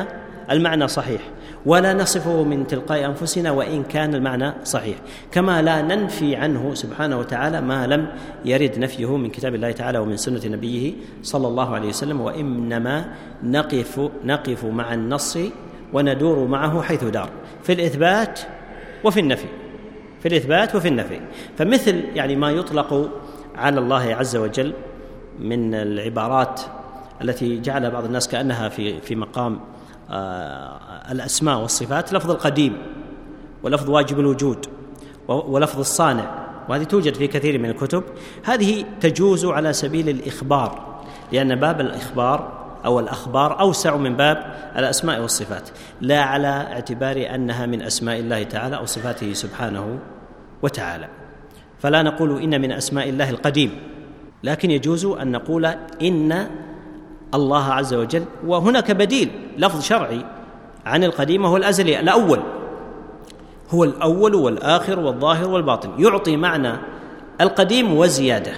المعنى صحيح، ولا نصفه من تلقاء أنفسنا وإن كان المعنى صحيح، كما لا ننفي عنه سبحانه وتعالى ما لم يرد نفيه من كتاب الله تعالى ومن سنة نبيه صلى الله عليه وسلم، وإنما نقف نقف مع النص وندور معه حيث دار في الإثبات وفي النفي، في الإثبات وفي النفي. فمثل يعني ما يطلق على الله عز وجل من العبارات التي جعل بعض الناس كأنها في في مقام آه الأسماء والصفات، لفظ القديم ولفظ واجب الوجود ولفظ الصانع، وهذه توجد في كثير من الكتب. هذه تجوز على سبيل الإخبار، لأن باب الإخبار أو الأخبار أوسع من باب الأسماء والصفات، لا على اعتبار أنها من أسماء الله تعالى أو صفاته سبحانه وتعالى. فلا نقول إن من أسماء الله القديم، لكن يجوز أن نقول إن الله عز وجل، وهناك بديل لفظ شرعي عن القديم وهو الأزلي، الأول هو الأول والآخر والظاهر والباطن، يعطي معنى القديم وزيادة،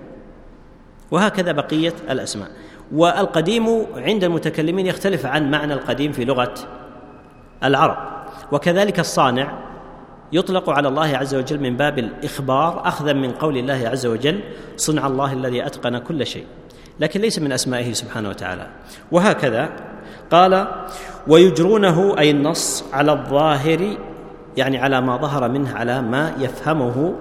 وهكذا بقية الأسماء. والقديم عند المتكلمين يختلف عن معنى القديم في لغة العرب، وكذلك الصانع يطلق على الله عز وجل من باب الإخبار أخذا من قول الله عز وجل صنع الله الذي أتقن كل شيء، لكن ليس من أسمائه سبحانه وتعالى. وهكذا قال ويجرونه أي النص على الظاهر، يعني على ما ظهر منه، على ما يفهمه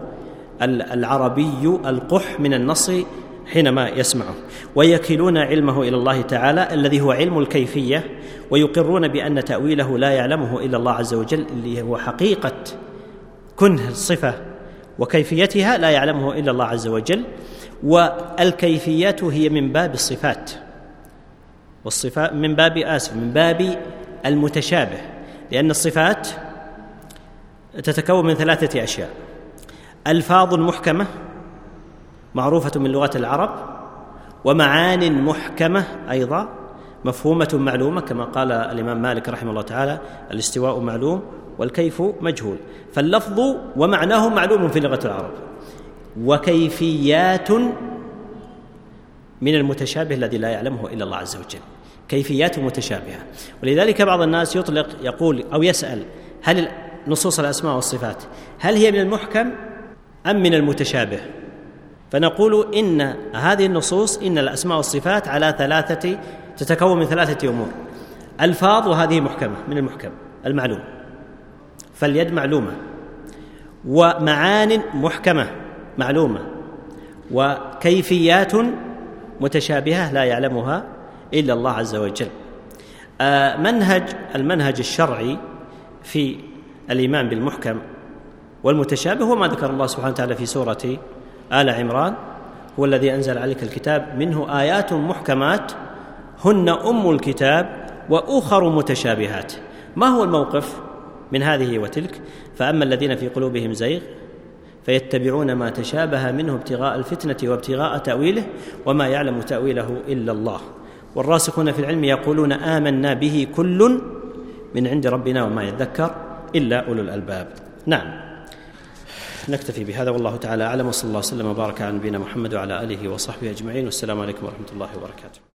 العربي القح من النص حينما يسمعه، ويكلون علمه إلى الله تعالى الذي هو علم الكيفية، ويقرون بأن تأويله لا يعلمه إلا الله عز وجل، اللي هو حقيقة كنه الصفة وكيفيتها لا يعلمه إلا الله عز وجل. والكيفيات هي من باب الصفات، والصفات من باب آسف من باب المتشابه، لأن الصفات تتكون من ثلاثة أشياء: ألفاظ محكمة معروفة من لغة العرب، ومعان محكمة أيضا مفهومة معلومة، كما قال الإمام مالك رحمه الله تعالى الاستواء معلوم والكيف مجهول، فاللفظ ومعناه معلوم في لغة العرب، وكيفيات من المتشابه الذي لا يعلمه إلا الله عز وجل، كيفيات متشابهة. ولذلك بعض الناس يطلق يقول أو يسأل هل نصوص الأسماء والصفات هل هي من المحكم أم من المتشابه؟ فنقول إن هذه النصوص إن الأسماء والصفات على ثلاثة تتكون من ثلاثة أمور: ألفاظ، وهذه محكمة من المحكم المعلوم، فاليد معلومة، ومعان محكمة معلومة، وكيفيات متشابهة لا يعلمها إلا الله عز وجل. آه منهج المنهج الشرعي في الإيمان بالمحكم والمتشابه هو ما ذكر الله سبحانه وتعالى في سورة آل عمران: هو الذي أنزل عليك الكتاب منه آيات محكمات هن أم الكتاب وأخر متشابهات. ما هو الموقف من هذه وتلك؟ فأما الذين في قلوبهم زيغ فيتبعون ما تشابه منه ابتغاء الفتنة وابتغاء تأويله وما يعلم تأويله إلا الله، والراسخون في العلم يقولون آمنا به كل من عند ربنا وما يذكر إلا أولو الألباب. نعم، نكتفي بهذا والله تعالى أعلم، وصلى الله وسلم وبارك على نبينا محمد وعلى آله وصحبه أجمعين، والسلام عليكم ورحمة الله وبركاته.